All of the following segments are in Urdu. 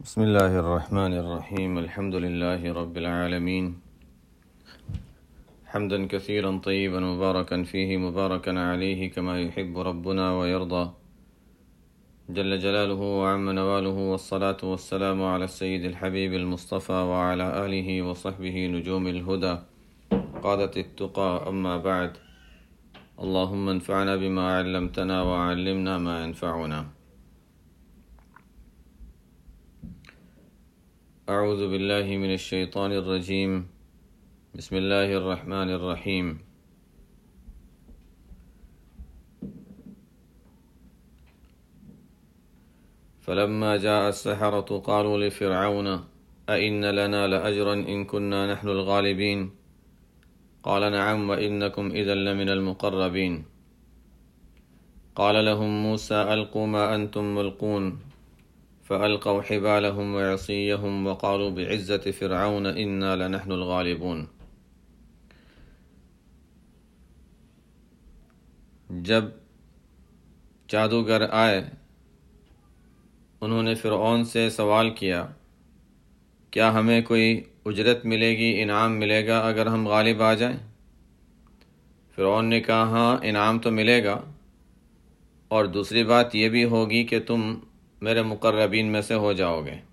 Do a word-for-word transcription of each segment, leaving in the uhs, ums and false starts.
بسم الله الرحمن الرحيم. الحمد لله رب العالمين، حمدا كثيرا طيبا مباركا فيه مباركا عليه كما يحب ربنا ويرضى جل جلاله وعم نواله، والصلاة والسلام على السيد الحبيب المصطفى وعلى آله وصحبه نجوم الهدى قادة التقى. أما بعد، اللهم انفعنا بما علمتنا وعلمنا ما ينفعنا. اعوذ باللہ من الشیطان الرجیم، بسم اللہ الرحمن الرحیم. فلما جاء السحرة قالوا لفرعون أئن لنا لأجرا إن كنا نحن الغالبين قال نعم وإنكم إذا لمن المقربين. قال لهم موسى ألقوا ما أنتم ملقون فألقوا حبالهم وعصيهم وقالوا بعزة فرعون إنا لنحن الغالبون. جب جادوگر آئے، انہوں نے فرعون سے سوال کیا، کیا ہمیں کوئی اجرت ملے گی، انعام ملے گا اگر ہم غالب آ جائیں؟ فرعون نے کہا ہاں، انعام تو ملے گا، اور دوسری بات یہ بھی ہوگی کہ تم میرے مقربین میں سے ہو جاؤ گے.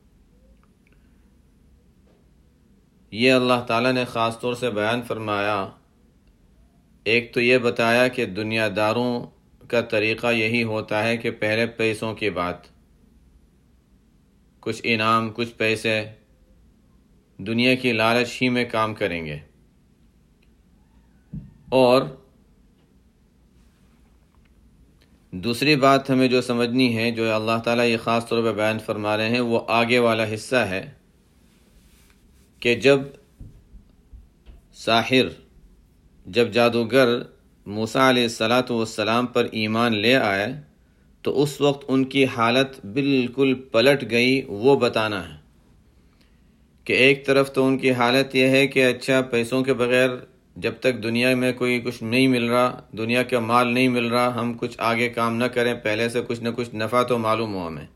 یہ اللہ تعالیٰ نے خاص طور سے بیان فرمایا. ایک تو یہ بتایا کہ دنیا داروں کا طریقہ یہی ہوتا ہے کہ پہلے پیسوں کی بات، کچھ انعام، کچھ پیسے، دنیا کی لالچ ہی میں کام کریں گے. اور دوسری بات ہمیں جو سمجھنی ہے، جو اللہ تعالیٰ یہ خاص طور پہ بیان فرما رہے ہیں، وہ آگے والا حصہ ہے کہ جب ساحر، جب جادوگر موسیٰ علیہ الصلاۃ والسلام پر ایمان لے آئے تو اس وقت ان کی حالت بالکل پلٹ گئی. وہ بتانا ہے کہ ایک طرف تو ان کی حالت یہ ہے کہ اچھا، پیسوں کے بغیر جب تک دنیا میں کوئی کچھ نہیں مل رہا، دنیا کا مال نہیں مل رہا، ہم کچھ آگے کام نہ کریں، پہلے سے کچھ نہ کچھ نفع تو معلوم ہو ہمیں.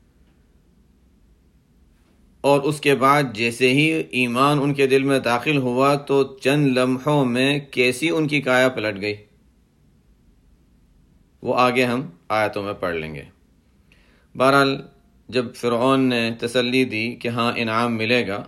اور اس کے بعد جیسے ہی ایمان ان کے دل میں داخل ہوا تو چند لمحوں میں کیسی ان کی کایا پلٹ گئی. وہ آگے ہم آیتوں میں پڑھ لیں گے. بہرحال جب فرعون نے تسلی دی کہ ہاں انعام ملے گا،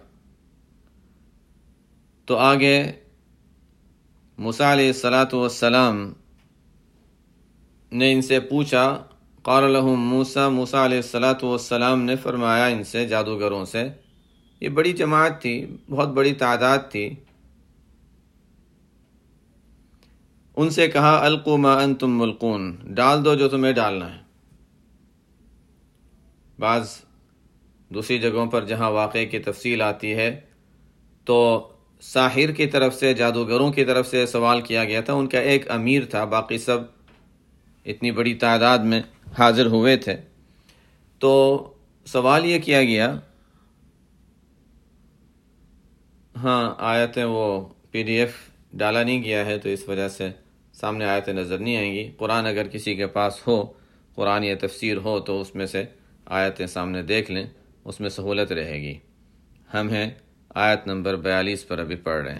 تو آگے موسیٰ علیہ الصلاۃ والسلام نے ان سے پوچھا. قال لهم موسیٰ، موسیٰ علیہ الصلاۃ والسلام نے فرمایا ان سے، جادوگروں سے، یہ بڑی جماعت تھی، بہت بڑی تعداد تھی، ان سے کہا القوا ما انتم ملقون، ڈال دو جو تمہیں ڈالنا ہے. بعض دوسری جگہوں پر جہاں واقعے کی تفصیل آتی ہے تو ساحر کی طرف سے، جادوگروں کی طرف سے سوال کیا گیا تھا. ان کا ایک امیر تھا، باقی سب اتنی بڑی تعداد میں حاضر ہوئے تھے. تو سوال یہ کیا گیا، ہاں آیتیں وہ پی ڈی ایف ڈالا نہیں گیا ہے تو اس وجہ سے سامنے آیتیں نظر نہیں آئیں گی. قرآن اگر کسی کے پاس ہو، قرآن یا تفسیر ہو، تو اس میں سے آیتیں سامنے دیکھ لیں، اس میں سہولت رہے گی. ہم ہیں آیت نمبر بیالیس پر ابھی پڑھ رہے ہیں.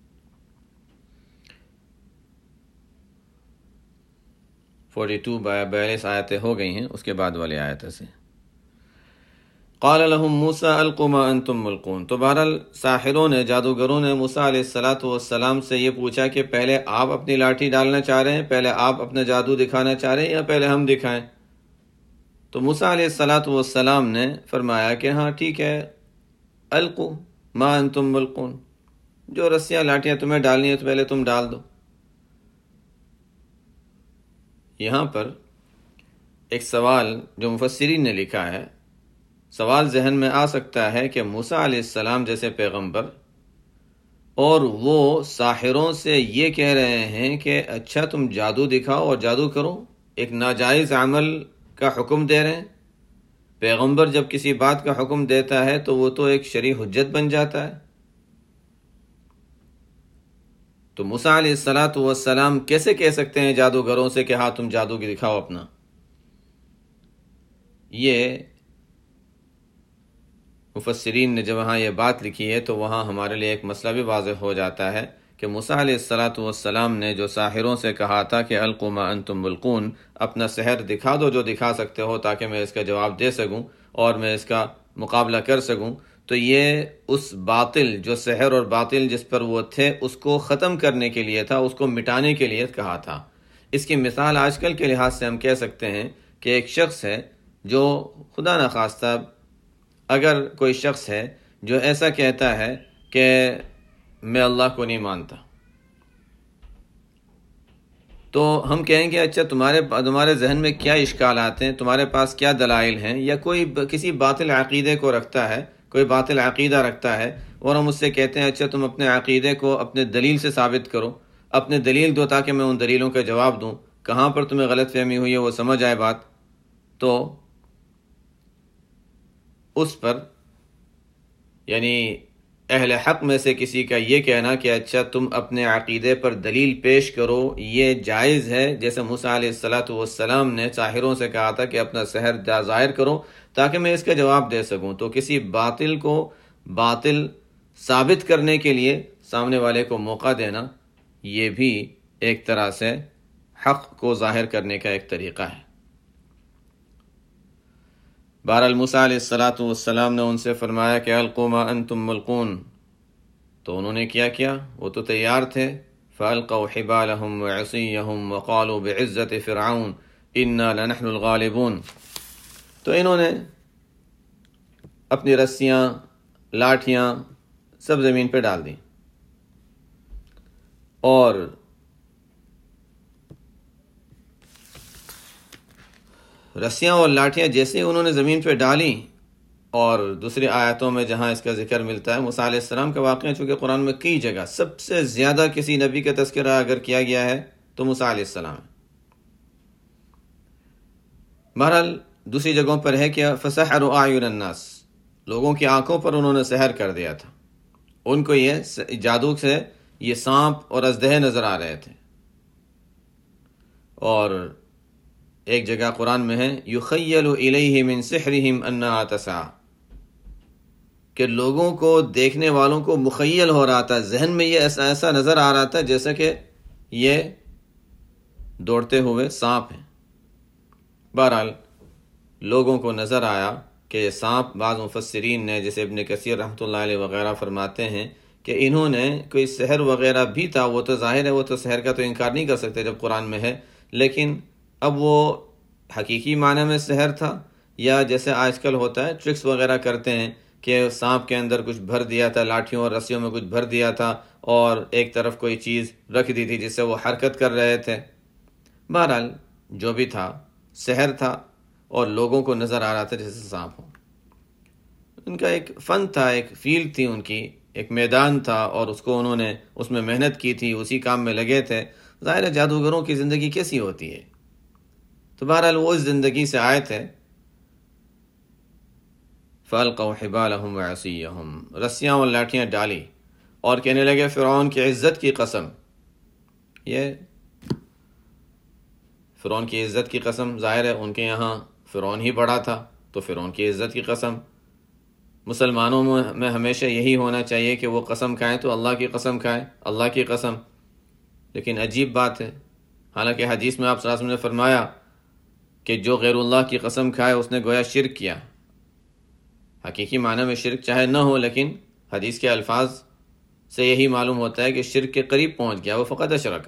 فورٹی ٹو بیالیس آیتیں ہو گئی ہیں، اس کے بعد والی آیتیں سے. قال لهم موسیٰ القوا ما انتم ملقون. تو بہرحال ساحروں نے، جادوگروں نے موسیٰ علیہ الصلاۃ والسلام سے یہ پوچھا کہ پہلے آپ اپنی لاٹھی ڈالنا چاہ رہے ہیں، پہلے آپ اپنا جادو دکھانا چاہ رہے ہیں، یا پہلے ہم دکھائیں؟ تو موسیٰ علیہ الصلاۃ والسلام نے فرمایا کہ ہاں ٹھیک ہے، القوا ما انتم ملقون، جو رسیاں لاٹیاں تمہیں ڈالنی ہے تو پہلے تم ڈال دو. یہاں پر ایک سوال جو مفسرین نے لکھا ہے، سوال ذہن میں آ سکتا ہے کہ موسیٰ علیہ السلام جیسے پیغمبر اور وہ ساحروں سے یہ کہہ رہے ہیں کہ اچھا تم جادو دکھاؤ اور جادو کرو، ایک ناجائز عمل کا حکم دے رہے ہیں. پیغمبر جب کسی بات کا حکم دیتا ہے تو وہ تو ایک شرعی حجت بن جاتا ہے. تو موسیٰ علیہ الصلاۃ والسلام کیسے کہہ سکتے ہیں جادوگروں سے کہ ہاں تم جادو کی دکھاؤ اپنا؟ یہ مفسرین نے جب وہاں یہ بات لکھی ہے تو وہاں ہمارے لیے ایک مسئلہ بھی واضح ہو جاتا ہے کہ موسیٰ علیہ الصلاۃ والسلام نے جو ساحروں سے کہا تھا کہ القوا ما انتم ملقون، اپنا سحر دکھا دو جو دکھا سکتے ہو تاکہ میں اس کا جواب دے سکوں اور میں اس کا مقابلہ کر سکوں، تو یہ اس باطل جو سحر اور باطل جس پر وہ تھے اس کو ختم کرنے کے لیے تھا، اس کو مٹانے کے لیے کہا تھا۔ اس کی مثال آج کل کے لحاظ سے ہم کہہ سکتے ہیں کہ ایک شخص ہے جو خدا نخواستہ اگر کوئی شخص ہے جو ایسا کہتا ہے کہ میں اللہ کو نہیں مانتا، تو ہم کہیں گے اچھا تمہارے تمہارے ذہن میں کیا اشکالات ہیں، تمہارے پاس کیا دلائل ہیں، یا کوئی کسی باطل عقیدے کو رکھتا ہے، کوئی باطل عقیدہ رکھتا ہے اور ہم اس سے کہتے ہیں اچھا تم اپنے عقیدے کو اپنے دلیل سے ثابت کرو، اپنے دلیل دو تاکہ میں ان دلیلوں کا جواب دوں، کہاں پر تمہیں غلط فہمی ہوئی ہے وہ سمجھ آئے بات، تو اس پر یعنی اہل حق میں سے کسی کا یہ کہنا کہ اچھا تم اپنے عقیدے پر دلیل پیش کرو، یہ جائز ہے، جیسے موسیٰ علیہ الصلاۃ والسلام نے ساحروں سے کہا تھا کہ اپنا سحر ظاہر کرو تاکہ میں اس کا جواب دے سکوں، تو کسی باطل کو باطل ثابت کرنے کے لیے سامنے والے کو موقع دینا یہ بھی ایک طرح سے حق کو ظاہر کرنے کا ایک طریقہ ہے۔ بہرحال موسیٰ علیہ الصلاۃ والسلام نے ان سے فرمایا کہ القوا ما انتم ملقون، تو انہوں نے کیا کیا؟ وہ تو تیار تھے، فالقوا حبالهم وعصیهم وقالوا بعزت فرعون انا لنحن الغالبون، تو انہوں نے اپنی رسیاں، لاٹھیاں سب زمین پہ ڈال دیں، اور رسیاں اور لاٹھیاں جیسے انہوں نے زمین پہ ڈالیں، اور دوسری آیتوں میں جہاں اس کا ذکر ملتا ہے موسیٰ علیہ السلام کا واقعہ، چونکہ قرآن میں کئی جگہ سب سے زیادہ کسی نبی کا تذکرہ اگر کیا گیا ہے تو موسیٰ علیہ السلام ہے۔ بہرحال دوسری جگہوں پر ہے کہ فسحروا اعین الناس، لوگوں کی آنکھوں پر انہوں نے سحر کر دیا تھا، ان کو یہ جادو سے یہ سانپ اور اژدہے نظر آ رہے تھے، اور ایک جگہ قرآن میں ہے یخیل الیہ من سحرہم انہا تسعی، کہ لوگوں کو دیکھنے والوں کو مخیل ہو رہا تھا، ذہن میں یہ ایسا ایسا نظر آ رہا تھا جیسا کہ یہ دوڑتے ہوئے سانپ ہیں۔ بہرحال لوگوں کو نظر آیا کہ یہ سانپ، بعض مفسرین نے جیسے ابن کثیر رحمۃ اللہ علیہ وغیرہ فرماتے ہیں کہ انہوں نے کوئی سحر وغیرہ بھی تھا، وہ تو ظاہر ہے وہ تو سحر کا تو انکار نہیں کر سکتے جب قرآن میں ہے، لیکن اب وہ حقیقی معنی میں سحر تھا یا جیسے آج کل ہوتا ہے ٹرکس وغیرہ کرتے ہیں کہ سانپ کے اندر کچھ بھر دیا تھا، لاٹھیوں اور رسیوں میں کچھ بھر دیا تھا اور ایک طرف کوئی چیز رکھ دی تھی جس سے وہ حرکت کر رہے تھے۔ بہرحال جو بھی تھا سحر تھا اور لوگوں کو نظر آ رہا تھا جیسے سانپ ہو۔ ان کا ایک فن تھا، ایک فیلڈ تھی ان کی، ایک میدان تھا، اور اس کو انہوں نے اس میں محنت کی تھی، اسی کام میں لگے تھے۔ ظاہر ہے جادوگروں کی زندگی کیسی ہوتی ہے، تو بہرحال وہ اس زندگی سے آئے تھے۔ فَأَلْقَوْا حِبَالَهُمْ وَعِصِيَّهُمْ، رسیاں اور لاٹھیاں ڈالی اور کہنے لگے فرعون کی عزت کی قسم، یہ فرعون کی عزت کی قسم، ظاہر ہے ان کے یہاں فرعون ہی بڑا تھا تو فرعون کی عزت کی قسم۔ مسلمانوں میں ہمیشہ یہی ہونا چاہیے کہ وہ قسم کھائیں تو اللہ کی قسم کھائیں، اللہ کی قسم۔ لیکن عجیب بات ہے، حالانکہ حدیث میں آپ صلی اللہ علیہ وسلم نے فرمایا کہ جو غیر اللہ کی قسم کھائے اس نے گویا شرک کیا۔ حقیقی معنی میں شرک چاہے نہ ہو، لیکن حدیث کے الفاظ سے یہی معلوم ہوتا ہے کہ شرک کے قریب پہنچ گیا، وہ فقط اشرک۔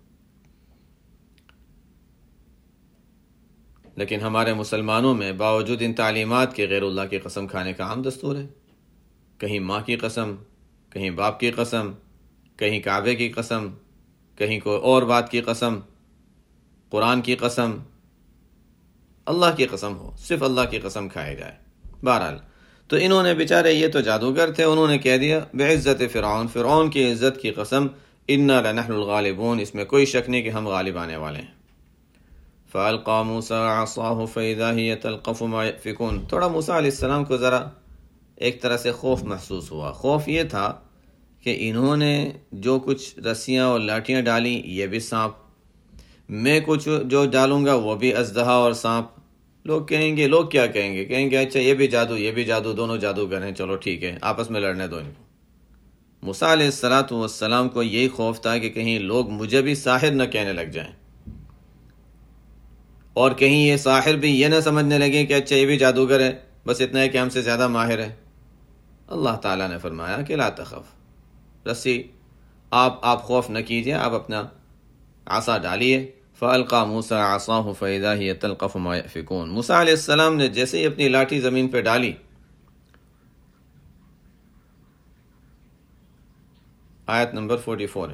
لیکن ہمارے مسلمانوں میں باوجود ان تعلیمات کے غیر اللہ کی قسم کھانے کا عام دستور ہے، کہیں ماں کی قسم، کہیں باپ کی قسم، کہیں کعبے کی قسم، کہیں کوئی اور بات کی قسم، قرآن کی قسم، اللہ کی قسم ہو، صرف اللہ کی قسم کھائے جائے۔ بہرحال تو انہوں نے بیچارے، یہ تو جادوگر تھے، انہوں نے کہہ دیا بعزت فرعون، فرعون کی عزت کی قسم، انا لنحن الغالبون، اس میں کوئی شک نہیں کہ ہم غالب آنے والے ہیں۔ فَأَلْقَى مُوسَىٰ عَصَاهُ فَإِذَا هِيَ تَلْقَفُ مَا يَأْفِكُونَ، تھوڑا موسیٰ علیہ السلام کو ذرا ایک طرح سے خوف محسوس ہوا۔ خوف یہ تھا کہ انہوں نے جو کچھ رسیاں اور لاٹھیاں ڈالیں یہ بھی سانپ، میں کچھ جو ڈالوں گا وہ بھی اژدہا اور سانپ، لوگ کہیں گے، لوگ کیا کہیں گے؟ کہیں گے اچھا یہ بھی جادو، یہ بھی جادو، دونوں جادوگر ہیں، چلو ٹھیک ہے، آپس میں لڑنے دو ان کو۔ موسیٰ علیہ الصلاۃ والسلام کو یہی خوف تھا کہ کہیں لوگ مجھے بھی ساحر نہ کہنے لگ جائیں، اور کہیں یہ ساحر بھی یہ نہ سمجھنے لگے کہ اچھا یہ بھی جادوگر ہے، بس اتنا ہے کہ ہم سے زیادہ ماہر ہے۔ اللہ تعالیٰ نے فرمایا کہ لا تخف، رسی آپ آپ خوف نہ کیجیے، آپ اپنا عصا ڈالیے۔ فَأَلْقَى مُوسَىٰ عَصَاهُ فَإِذَا هِيَ تَلْقَفُ مَا يَأْفِكُونَ، موسیٰ علیہ السلام نے جیسے ہی اپنی لاٹھی زمین پہ ڈالی، آیت نمبر چوالیس ہے،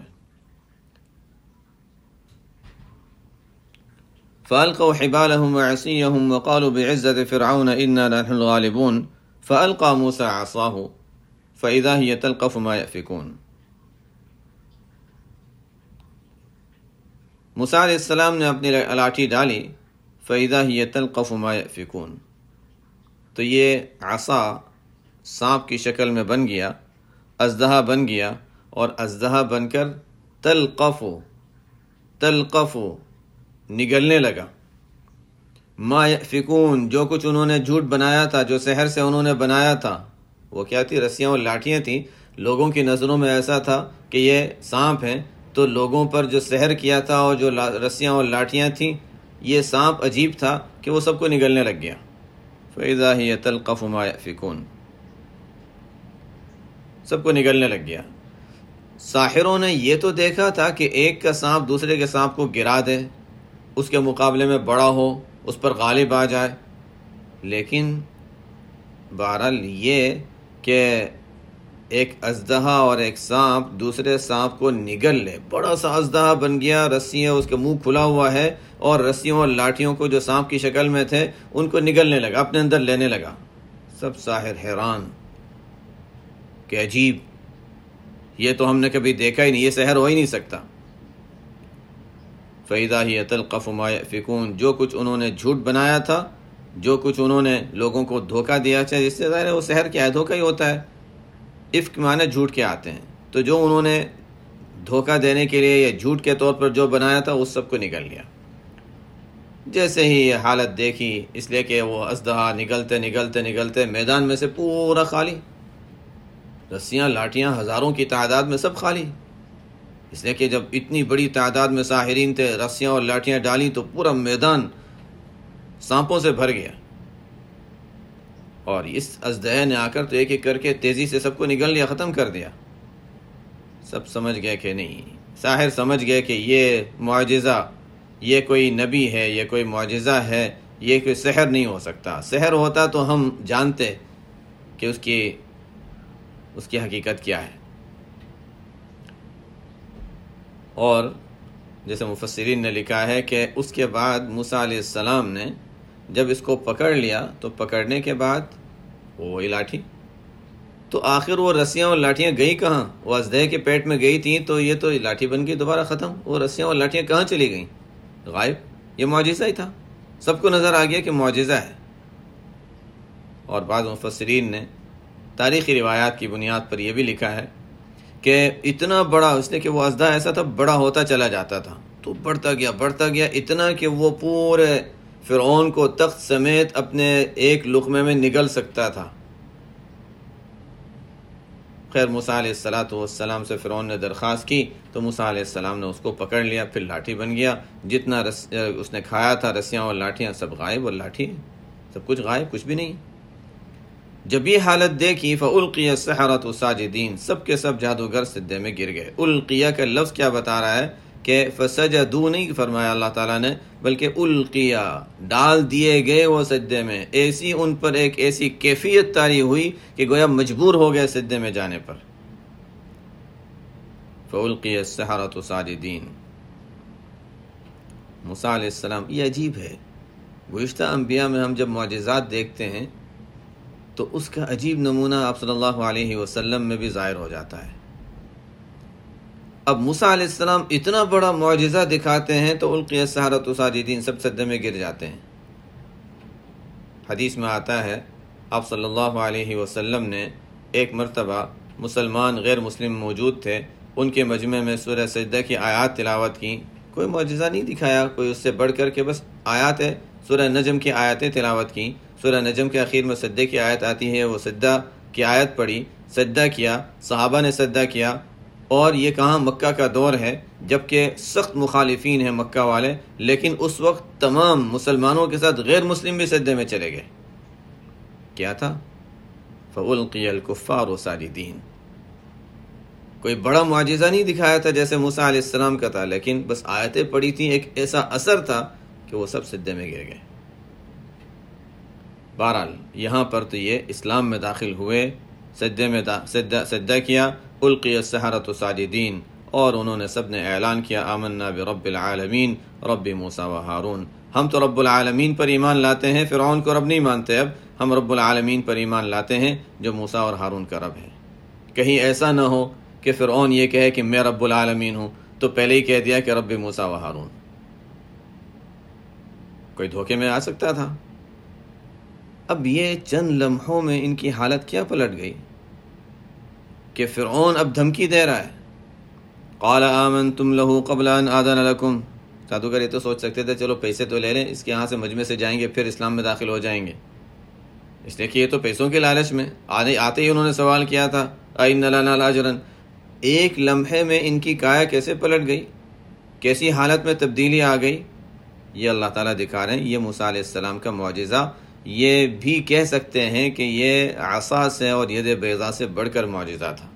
فَأَلْقَوْا حِبَالَهُمْ وَعِصِيَّهُمْ وَقَالُوا بِعِزَّةِ فِرْعَوْنَ إِنَّا نَحْنُ الْغَالِبُونَ فَأَلْقَى مُوسَىٰ عَصَاهُ فَإِذَا هِيَ تَلْقَفُ مَا يَأْفِكُونَ۔ موسیٰ علیہ السلام نے اپنی لاٹھی ڈالی، فَإِذَا هِيَ تَلْقَفُ مَا يَأْفِكُونَ، تو یہ عصا سانپ کی شکل میں بن گیا، اژدہا بن گیا، اور اژدہا بن کر تلقف تلقف نگلنے لگا، ما یأفکون، جو کچھ انہوں نے جھوٹ بنایا تھا، جو سحر سے انہوں نے بنایا تھا، وہ کیا تھی؟ رسیاں اور لاٹھیاں تھیں۔ لوگوں کی نظروں میں ایسا تھا کہ یہ سانپ ہیں، تو لوگوں پر جو سحر کیا تھا اور جو رسیاں اور لاٹھیاں تھیں، یہ سانپ عجیب تھا کہ وہ سب کو نگلنے لگ گیا۔ فَإِذَا هِيَ تَلْقَفُ مَا يَأْفِكُونَ، سب کو نگلنے لگ گیا۔ ساحروں نے یہ تو دیکھا تھا کہ ایک کا سانپ دوسرے کے سانپ کو گرا دے، اس کے مقابلے میں بڑا ہو، اس پر غالب آ جائے، لیکن بہرحال یہ کہ ایک اژدہا اور ایک سانپ دوسرے سانپ کو نگل لے، بڑا سا اژدہا بن گیا، رسیاں، اس کا منہ کھلا ہوا ہے، اور رسیوں اور لاٹھیوں کو جو سانپ کی شکل میں تھے ان کو نگلنے لگا، اپنے اندر لینے لگا۔ سب ساحر حیران کہ عجیب، یہ تو ہم نے کبھی دیکھا ہی نہیں، یہ سحر ہو ہی نہیں سکتا۔ فَإِذَا هِيَ تَلْقَفُ مَا يَأْفِكُونَ، جو کچھ انہوں نے جھوٹ بنایا تھا، جو کچھ انہوں نے لوگوں کو دھوکہ دیا، چاہے جس سے ظاہر ہے وہ سحر کیا ہے، دھوکہ ہی ہوتا ہے، افک معنی جھوٹ کے آتے ہیں، تو جو انہوں نے دھوکہ دینے کے لیے یا جھوٹ کے طور پر جو بنایا تھا اس سب کو نگل لیا۔ جیسے ہی یہ حالت دیکھی، اس لیے کہ وہ اژدہا نگلتے نگلتے نگلتے میدان میں سے پورا خالی، رسیاں لاٹھیاں ہزاروں کی تعداد میں سب خالی، اس لیے کہ جب اتنی بڑی تعداد میں ساحرین تھے، رسیاں اور لاٹھیاں ڈالیں تو پورا میدان سانپوں سے بھر گیا، اور اس اژدہے نے آ کر تو ایک ایک کر کے تیزی سے سب کو نگل لیا، ختم کر دیا۔ سب سمجھ گئے کہ نہیں، ساحر سمجھ گئے کہ یہ معجزہ، یہ کوئی نبی ہے، یہ کوئی معجزہ ہے، یہ کوئی سحر نہیں ہو سکتا۔ سحر ہوتا تو ہم جانتے کہ اس کی اس کی حقیقت کیا ہے۔ اور جیسے مفسرین نے لکھا ہے کہ اس کے بعد موسیٰ علیہ السلام نے جب اس کو پکڑ لیا تو پکڑنے کے بعد وہی لاٹھی، تو آخر وہ رسیاں اور لاٹھیاں گئی کہاں؟ وہ اژدہے کے پیٹ میں گئی تھیں تو یہ تو لاٹھی بن گئی دوبارہ ختم، وہ رسیاں اور لاٹھیاں کہاں چلی گئیں؟ غائب۔ یہ معجزہ ہی تھا، سب کو نظر آ گیا کہ معجزہ ہے۔ اور بعض مفسرین نے تاریخی روایات کی بنیاد پر یہ بھی لکھا ہے کہ اتنا بڑا، اس لیے کہ وہ اژدہا ایسا تھا بڑا ہوتا چلا جاتا تھا، تو بڑھتا گیا بڑھتا گیا اتنا کہ وہ پورے فرعون کو تخت سمیت اپنے ایک لقمے میں نگل سکتا تھا۔ خیر موسیٰ علیہ الصلاۃ والسلام سے فرعون نے درخواست کی تو موسیٰ علیہ السلام نے اس کو پکڑ لیا، پھر لاٹھی بن گیا، جتنا رس اس نے کھایا تھا رسیاں اور لاٹھیاں سب غائب، اور لاٹھی سب کچھ غائب، کچھ بھی نہیں۔ جب یہ حالت دیکھی فَأُلْقِيَ السَّحَرَةُ سَاجِدِينَ، سب کے سب جادوگر سجدے میں گر گئے۔ القیہ کا لفظ کیا بتا رہا ہے کہ فَسَجَدُوا نہیں فرمایا اللہ تعالیٰ نے، بلکہ القیہ ڈال دیے گئے وہ سجدے میں، ایسی ان پر ایک ایسی کیفیت طاری ہوئی کہ گویا مجبور ہو گئے سجدے میں جانے پر۔ فَأُلْقِيَ السَّحَرَةُ سَاجِدِينَ۔ موسیٰ علیہ السلام، یہ عجیب ہے، گزشتہ انبیاء میں ہم جب معجزات دیکھتے ہیں تو اس کا عجیب نمونہ آپ صلی اللہ علیہ وسلم میں بھی ظاہر ہو جاتا ہے۔ اب موسیٰ علیہ السلام اتنا بڑا معجزہ دکھاتے ہیں تو القی السحرۃ ساجدین، سب سجدے میں گر جاتے ہیں۔ حدیث میں آتا ہے آپ صلی اللہ علیہ وسلم نے ایک مرتبہ مسلمان غیر مسلم موجود تھے، ان کے مجمع میں سورہ سجدہ کی آیات تلاوت کی، کوئی معجزہ نہیں دکھایا کوئی اس سے بڑھ کر کے، بس آیات ہے سورہ نجم کی آیتیں تلاوت کی، سورہ نجم کے آخر میں سجدے کی آیت آتی ہے، وہ سجدہ کی آیت پڑھی، سجدہ کیا، صحابہ نے سجدہ کیا، اور یہ کہاں مکہ کا دور ہے جبکہ سخت مخالفین ہیں مکہ والے، لیکن اس وقت تمام مسلمانوں کے ساتھ غیر مسلم بھی سجدے میں چلے گئے۔ کیا تھا؟ فَأُلْقِيَ الْكُفَّارُ سَاجِدِينَ۔ کوئی بڑا معجزہ نہیں دکھایا تھا جیسے موسیٰ علیہ السلام کا تھا، لیکن بس آیتیں پڑھی تھیں، ایک ایسا اثر تھا کہ وہ سب سجدے میں گر گئے۔ بہرحال یہاں پر تو یہ اسلام میں داخل ہوئے، سجدے میں دا سجدہ, سجدہ کیا، القی السحرۃ ساجدین، اور انہوں نے سب نے اعلان کیا آمنا برب العالمین رب موسیٰ و ہارون، ہم تو رب العالمین پر ایمان لاتے ہیں، فرعون کو رب نہیں مانتے، اب ہم رب العالمین پر ایمان لاتے ہیں جو موسیٰ اور ہارون کا رب ہے۔ کہیں ایسا نہ ہو کہ فرعون یہ کہے کہ میں رب العالمین ہوں تو پہلے ہی کہہ دیا کہ رب موسیٰ و ہارون۔ کوئی دھوکے میں آ سکتا تھا؟ اب یہ چند لمحوں میں ان کی حالت کیا پلٹ گئی کہ فرعون اب دھمکی دے رہا ہے، قال آمنتم له قبل ان آذن لكم۔ جادوگر یہ تو سوچ سکتے تھے چلو پیسے تو لے لیں، اس کے یہاں سے مجمع سے جائیں گے پھر اسلام میں داخل ہو جائیں گے، اس لیے کہ یہ تو پیسوں کے لالچ میں آنے آتے ہی انہوں نے سوال کیا تھا اِنَّ لَنَا لَأَجْرًا۔ ایک لمحے میں ان کی کایا کیسے پلٹ گئی، کیسی حالت میں تبدیلی آ گئی، یہ اللہ تعالیٰ دکھا رہے ہیں۔ یہ موسیٰ علیہ السلام کا معجزہ، یہ بھی کہہ سکتے ہیں کہ یہ عصا سے اور ید بیضا سے بڑھ کر معجزہ تھا۔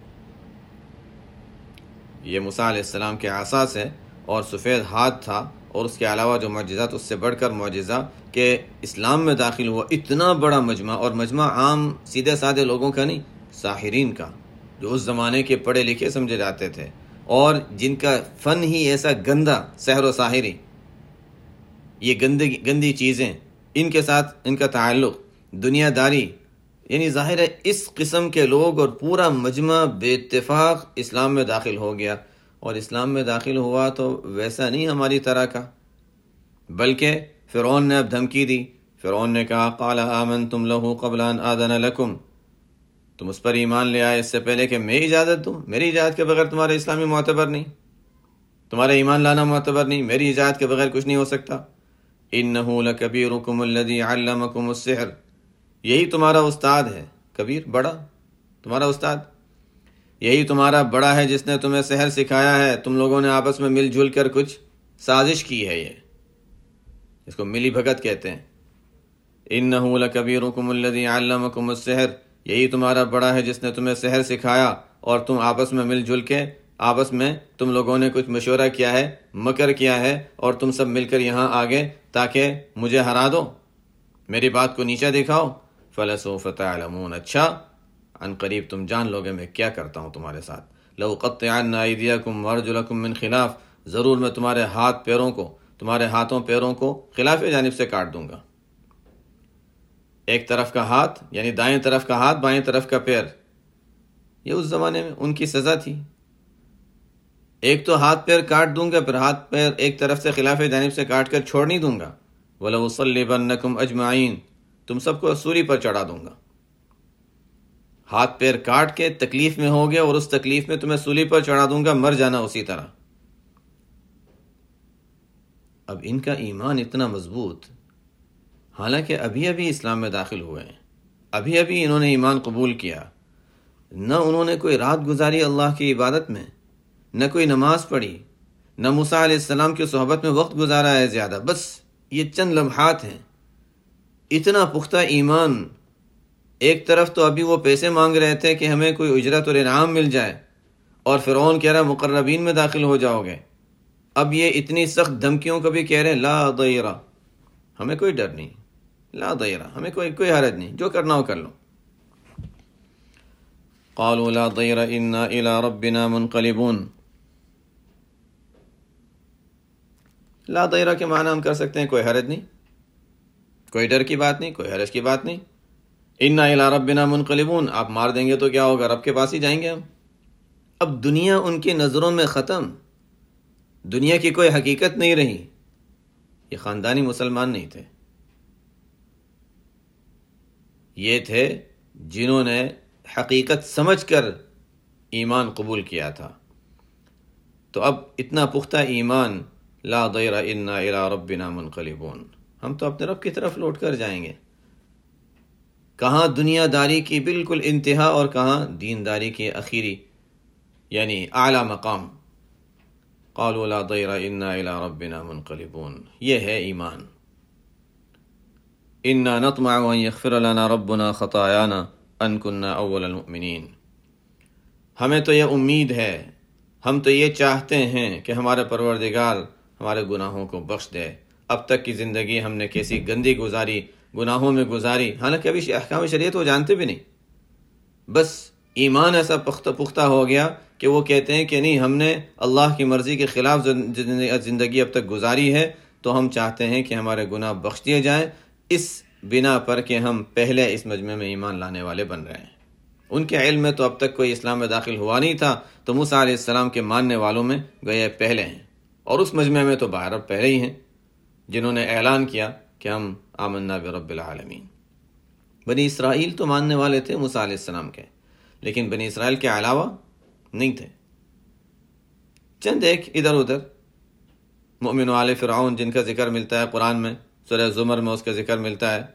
یہ موسیٰ علیہ السلام کے عصا سے اور سفید ہاتھ تھا، اور اس کے علاوہ جو معجزات اس سے بڑھ کر معجزہ کہ اسلام میں داخل ہوا اتنا بڑا مجمع، اور مجمع عام سیدھے سادے لوگوں کا نہیں، ساحرین کا، جو اس زمانے کے پڑھے لکھے سمجھے جاتے تھے اور جن کا فن ہی ایسا گندا، سحر و ساحری، یہ گندی گندی چیزیں، ان کے ساتھ ان کا تعلق، دنیا داری، یعنی ظاہر ہے اس قسم کے لوگ، اور پورا مجمع بے اتفاق اسلام میں داخل ہو گیا۔ اور اسلام میں داخل ہوا تو ویسا نہیں ہماری طرح کا، بلکہ فرعون نے اب دھمکی دی۔ فرعون نے کہا قال آمنتم له قبل ان آذن لكم، تم اس پر ایمان لے آئے اس سے پہلے کہ میں اجازت دوں، میری اجازت کے بغیر تمہارا اسلامی معتبر نہیں، تمہارا ایمان لانا معتبر نہیں، میری اجازت کے بغیر کچھ نہیں ہو سکتا۔ انہ لکبیرکم الذی علمکم السحر، یہی تمہارا استاد ہے، کبیر بڑا، تمہارا استاد، یہی تمہارا بڑا ہے جس نے تمہیں سحر سکھایا ہے، تم لوگوں نے آپس میں مل جل کر کچھ سازش کی ہے، یہ اس کو ملی بھگت کہتے ہیں۔ انہ لکبیرکم الذی علمکم السحر، یہی تمہارا بڑا ہے جس نے تمہیں سحر سکھایا، اور تم آپس میں مل جل کے آپس میں تم لوگوں نے کچھ مشورہ کیا ہے، مکر کیا ہے، اور تم سب مل کر یہاں آگے تاکہ مجھے ہرا دو، میری بات کو نیچا دکھاؤ۔ فَلَسَوْفَ تَعْلَمُونَ، اچھا ان قریب تم جان لوگے میں کیا کرتا ہوں تمہارے ساتھ۔ لَأُقَطِّعَنَّ أَيْدِيَكُمْ وَأَرْجُلَكُمْ مِنْ خِلَافٍ، ضرور میں تمہارے ہاتھ پیروں کو، تمہارے ہاتھوں پیروں کو خلاف جانب سے کاٹ دوں گا۔ ایک طرف کا ہاتھ یعنی دائیں طرف کا ہاتھ، بائیں طرف کا پیر، یہ اس زمانے میں ان کی سزا تھی۔ ایک تو ہاتھ پیر کاٹ دوں گا، پھر ہاتھ پیر ایک طرف سے خلاف جانب سے کاٹ کر چھوڑ نہیں دوں گا۔ وَلَأُصَلِّبَنَّكُمْ أَجْمَعِينَ، تم سب کو سولی پر چڑھا دوں گا۔ ہاتھ پیر کاٹ کے تکلیف میں ہو گیا، اور اس تکلیف میں تمہیں سولی پر چڑھا دوں گا، مر جانا اسی طرح۔ اب ان کا ایمان اتنا مضبوط، حالانکہ ابھی ابھی اسلام میں داخل ہوئے ہیں، ابھی ابھی انہوں نے ایمان قبول کیا، نہ انہوں نے کوئی رات گزاری اللہ کی عبادت میں، نہ کوئی نماز پڑھی، نہ موسیٰ علیہ السلام کی صحبت میں وقت گزارا ہے زیادہ، بس یہ چند لمحات ہیں، اتنا پختہ ایمان۔ ایک طرف تو ابھی وہ پیسے مانگ رہے تھے کہ ہمیں کوئی اجرت اور انعام مل جائے، اور فرعون کہہ رہا مقربین میں داخل ہو جاؤ گے، اب یہ اتنی سخت دھمکیوں کو بھی کہہ رہے لا ضیرہ، ہمیں کوئی ڈر نہیں، لا ضیرہ، ہمیں کوئی کوئی حرج نہیں، جو کرنا ہو کر لو۔ قالوا لا ضیر انا الی ربنا منقلبون، لا ضیرہ کے معنی ہم کر سکتے ہیں کوئی حرج نہیں، کوئی ڈر کی بات نہیں، کوئی حرج کی بات نہیں۔ انا الی ربنا منقلبون، آپ مار دیں گے تو کیا ہوگا، رب کے پاس ہی جائیں گے ہم۔ اب دنیا ان کی نظروں میں ختم، دنیا کی کوئی حقیقت نہیں رہی۔ یہ خاندانی مسلمان نہیں تھے، یہ تھے جنہوں نے حقیقت سمجھ کر ایمان قبول کیا تھا۔ تو اب اتنا پختہ ایمان، لا ضیر انا الی ربنا منقلبون۔ ہم تو اپنے رب کی طرف لوٹ کر جائیں گے. کہاں دنیا داری کی بالکل انتہا اور کہاں دینداری کی اخیری یعنی اعلی مقام. قالوا لا ضیر انا الی ربنا منقلبون. یہ ہے ایمان. انا نطمع ان یغفر لنا ربنا خطایانا ان كنا اول المؤمنین. ہمیں تو یہ امید ہے، ہم تو یہ چاہتے ہیں کہ ہمارے پروردگار ہمارے گناہوں کو بخش دے. اب تک کی زندگی ہم نے کیسی گندی گزاری، گناہوں میں گزاری، حالانکہ ابھی احکام شریعت وہ جانتے بھی نہیں. بس ایمان ایسا پختہ پختہ ہو گیا کہ وہ کہتے ہیں کہ نہیں، ہم نے اللہ کی مرضی کے خلاف زندگی اب تک گزاری ہے، تو ہم چاہتے ہیں کہ ہمارے گناہ بخش دیے جائیں، اس بنا پر کہ ہم پہلے اس مجمع میں ایمان لانے والے بن رہے ہیں. ان کے علم میں تو اب تک کوئی اسلام میں داخل ہوا نہیں تھا، تو موسیٰ علیہ السلام کے ماننے والوں میں گئے پہلے ہیں، اور اس مجمع میں تو باہر اب پہلے ہی ہیں جنہوں نے اعلان کیا کہ ہم آمنا برب العالمین. بنی اسرائیل تو ماننے والے تھے موسیٰ علیہ السلام کے، لیکن بنی اسرائیل کے علاوہ نہیں تھے. چند ایک ادھر ادھر مؤمن آل فرعون جن کا ذکر ملتا ہے قرآن میں، سورہ زمر میں اس کا ذکر ملتا ہے،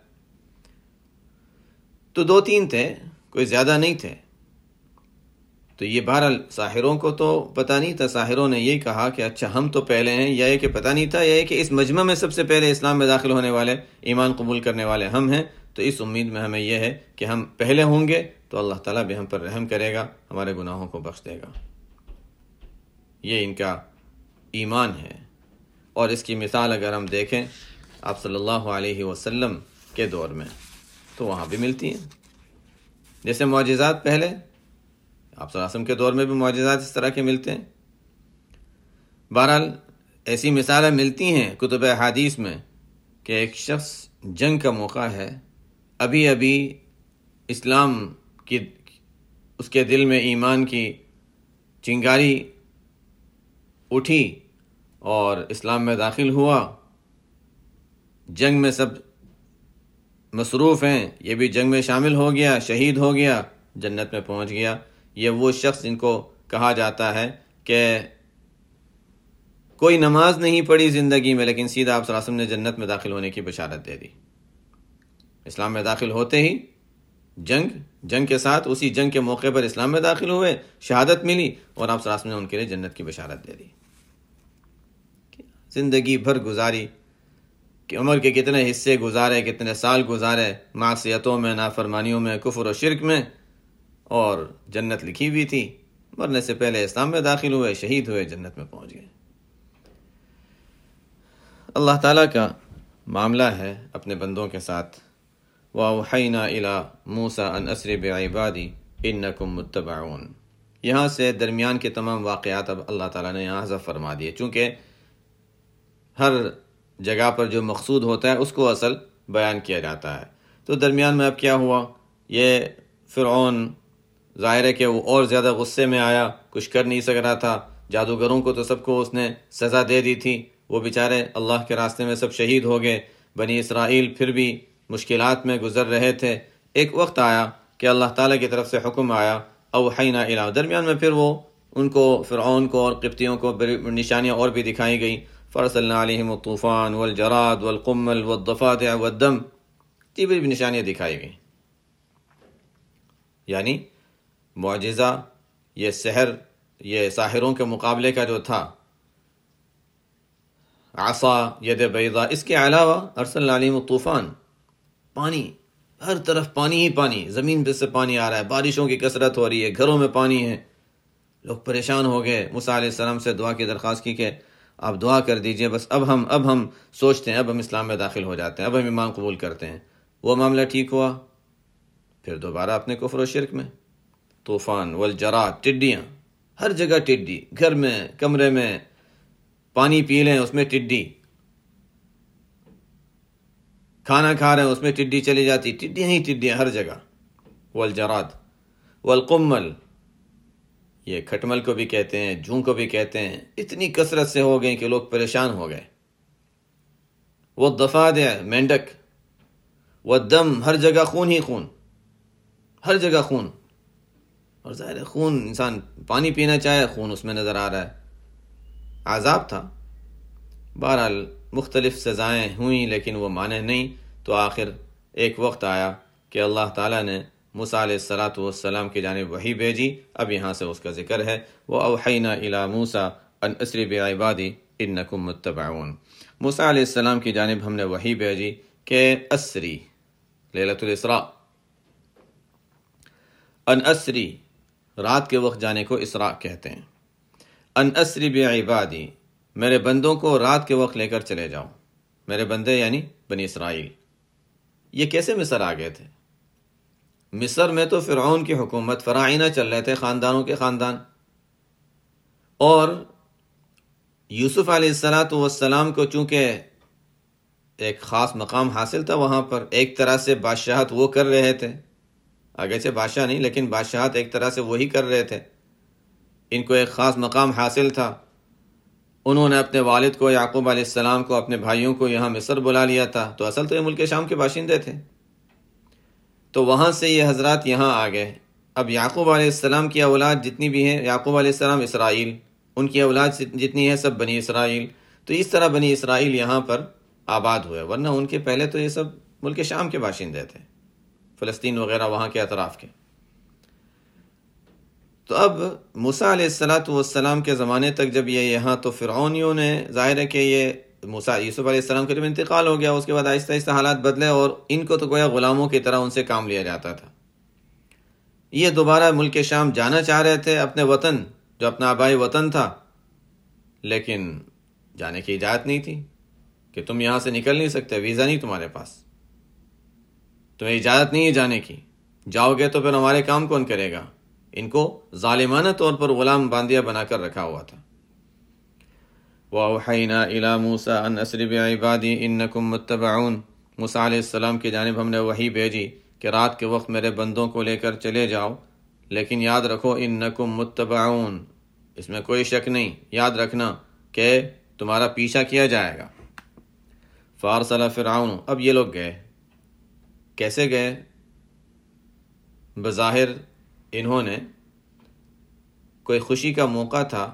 تو دو تین تھے، کوئی زیادہ نہیں تھے. تو یہ بہرحال ساحروں کو تو پتہ نہیں تھا. ساحروں نے یہی کہا کہ اچھا ہم تو پہلے ہیں، یا یہ کہ پتہ نہیں تھا، یا یہ کہ اس مجمع میں سب سے پہلے اسلام میں داخل ہونے والے، ایمان قبول کرنے والے ہم ہیں. تو اس امید میں ہمیں یہ ہے کہ ہم پہلے ہوں گے تو اللہ تعالیٰ بھی ہم پر رحم کرے گا، ہمارے گناہوں کو بخش دے گا. یہ ان کا ایمان ہے. اور اس کی مثال اگر ہم دیکھیں آپ صلی اللہ علیہ وسلم کے دور میں، تو وہاں بھی ملتی ہیں. جیسے معجزات پہلے آپ صلی اللہ علیہ وسلم کے دور میں بھی معجزات اس طرح کے ملتے ہیں. بہرحال ایسی مثالیں ملتی ہیں کتب احادیث میں کہ ایک شخص جنگ کا موقع ہے، ابھی ابھی اسلام کی اس کے دل میں ایمان کی چنگاری اٹھی اور اسلام میں داخل ہوا، جنگ میں سب مصروف ہیں، یہ بھی جنگ میں شامل ہو گیا، شہید ہو گیا، جنت میں پہنچ گیا. یہ وہ شخص جن کو کہا جاتا ہے کہ کوئی نماز نہیں پڑھی زندگی میں، لیکن سیدھا آپ صلی اللہ علیہ وسلم نے جنت میں داخل ہونے کی بشارت دے دی. اسلام میں داخل ہوتے ہی جنگ جنگ کے ساتھ اسی جنگ کے موقع پر اسلام میں داخل ہوئے، شہادت ملی، اور آپ صلی اللہ علیہ وسلم نے ان کے لیے جنت کی بشارت دے دی. زندگی بھر گزاری کہ عمر کے کتنے حصے گزارے، کتنے سال گزارے معصیتوں میں، نافرمانیوں میں، کفر و شرک میں، اور جنت لکھی ہوئی تھی. مرنے سے پہلے اسلام میں داخل ہوئے، شہید ہوئے، جنت میں پہنچ گئے. اللہ تعالیٰ کا معاملہ ہے اپنے بندوں کے ساتھ. وَأَوْحَيْنَا إِلَى مُوسَىٰ أَنْ أَسْرِ بِعِبَادِي إِنَّكُمْ مُتَّبَعُونَ. یہاں سے درمیان کے تمام واقعات اب اللہ تعالیٰ نے یہاں حذف فرما دیے، چونکہ ہر جگہ پر جو مقصود ہوتا ہے اس کو اصل بیان کیا جاتا ہے. تو درمیان میں اب کیا ہوا، یہ فرعون ظاہر ہے کہ وہ اور زیادہ غصے میں آیا، کچھ کر نہیں سک رہا تھا. جادوگروں کو تو سب کو اس نے سزا دے دی تھی، وہ بیچارے اللہ کے راستے میں سب شہید ہو گئے. بنی اسرائیل پھر بھی مشکلات میں گزر رہے تھے. ایک وقت آیا کہ اللہ تعالیٰ کی طرف سے حکم آیا اوحینا الی، درمیان میں پھر وہ ان کو فرعون کو اور قبطیوں کو نشانیاں اور بھی دکھائی گئی. فارسلنا علیہم الطوفان والجراد والقمل والضفادع والدم، یہ بھی نشانیاں دکھائی گئیں. یعنی معجزہ، یہ سحر، یہ ساحروں کے مقابلے کا جو تھا عصا ید بیضا، اس کے علاوہ ارسلنا علیہم الطوفان، پانی، ہر طرف پانی ہی پانی، زمین پہ سے پانی آ رہا ہے، بارشوں کی کثرت ہو رہی ہے، گھروں میں پانی ہے. لوگ پریشان ہو گئے. موسیٰ علیہ السلام سے دعا کی درخواست کی کہ آپ دعا کر دیجئے، بس اب ہم اب ہم سوچتے ہیں، اب ہم اسلام میں داخل ہو جاتے ہیں، اب ہم ایمان قبول کرتے ہیں. وہ معاملہ ٹھیک ہوا، پھر دوبارہ اپنے کفر و شرک میں. طوفان والجراد، ٹڈیاں، ہر جگہ ٹڈی، گھر میں، کمرے میں پانی پی لیں اس میں ٹڈی، کھانا کھا رہے ہیں اس میں ٹڈی چلی جاتی، ٹڈیاں ہی ٹڈیاں ہر جگہ. والجراد والقمل، یہ کھٹمل کو بھی کہتے ہیں، جوں کو بھی کہتے ہیں، اتنی کثرت سے ہو گئیں کہ لوگ پریشان ہو گئے. والضفادع، مینڈک، والدم، ہر جگہ خون ہی خون، ہر جگہ خون. اور ظاہر ہے خون، انسان پانی پینا چاہے خون اس میں نظر آ رہا ہے. عذاب تھا. بہرحال مختلف سزائیں ہوئیں لیکن وہ مانے نہیں، تو آخر ایک وقت آیا کہ اللہ تعالیٰ نے موسیٰ علیہ الصلاۃ والسلام کی جانب وحی بھیجی۔ اب یہاں سے اس کا ذکر ہے، وَأَوْحَيْنَا إِلَىٰ مُوسَىٰ أَنْ أَسْرِ بِعِبَادِي إِنَّكُمْ مُتَّبَعُونَ۔ موسیٰ علیہ السلام کی جانب ہم نے وحی بھیجی کہ اسری، لیلۃ الاسراء، ان اسری، رات کے وقت جانے کو اسراء کہتے ہیں۔ ان اسری بعبادی، میرے بندوں کو رات کے وقت لے کر چلے جاؤ۔ میرے بندے یعنی بنی اسرائیل۔ یہ کیسے مصر آ گئے تھے؟ مصر میں تو فرعون کی حکومت، فراعنہ چل رہے تھے، خاندانوں کے خاندان، اور یوسف علیہ الصلاۃ والسلام کو چونکہ ایک خاص مقام حاصل تھا وہاں پر، ایک طرح سے بادشاہت وہ کر رہے تھے، اگرچہ بادشاہ نہیں لیکن بادشاہت ایک طرح سے وہی کر رہے تھے، ان کو ایک خاص مقام حاصل تھا۔ انہوں نے اپنے والد کو، یعقوب علیہ السلام کو، اپنے بھائیوں کو یہاں مصر بلا لیا تھا، تو اصل تو یہ ملک شام کے باشندے تھے، تو وہاں سے یہ حضرات یہاں آ گئے۔ اب یعقوب علیہ السلام کی اولاد جتنی بھی ہیں، یعقوب علیہ السلام اسرائیل، ان کی اولاد جتنی ہے سب بنی اسرائیل، تو اس طرح بنی اسرائیل یہاں پر آباد ہوئے، ورنہ ان کے پہلے تو یہ سب ملک شام کے باشندے تھے، فلسطین وغیرہ وہاں کے اطراف کے۔ تو اب موسیٰ علیہ الصلاۃ والسلام کے زمانے تک جب یہ یہاں، تو فرعونیوں نے، ظاہر ہے کہ یہ موسیٰ یوسف علیہ السلام کا جب انتقال ہو گیا، اس کے بعد آہستہ آہستہ حالات بدلے اور ان کو تو گویا غلاموں کی طرح ان سے کام لیا جاتا تھا۔ یہ دوبارہ ملک شام جانا چاہ رہے تھے، اپنے وطن جو اپنا آبائی وطن تھا، لیکن جانے کی اجازت نہیں تھی کہ تم یہاں سے نکل نہیں سکتے، ویزا نہیں تمہارے پاس، تمہیں اجازت نہیں ہے جانے کی، جاؤ گے تو پھر ہمارے کام کون کرے گا؟ ان کو ظالمانہ طور پر غلام باندیا بنا کر رکھا ہوا تھا۔ وَأَوْحَيْنَا إِلَىٰ مُوسَىٰ أَنْ أَسْرِ بِعِبَادِي إِنَّكُمْ مُتَّبَعُونَ۔ موسیٰ علیہ السلام کی جانب ہم نے وحی بھیجی کہ رات کے وقت میرے بندوں کو لے کر چلے جاؤ، لیکن یاد رکھو إِنَّكُمْ مُتَّبَعُونَ، اس میں کوئی شک نہیں، یاد رکھنا کہ تمہارا پیچھا کیا جائے گا۔ فَأَرْسَلَ فِرْعَوْنُ، اب یہ لوگ گئے، کیسے گئے؟ بظاہر انہوں نے کوئی خوشی کا موقع تھا،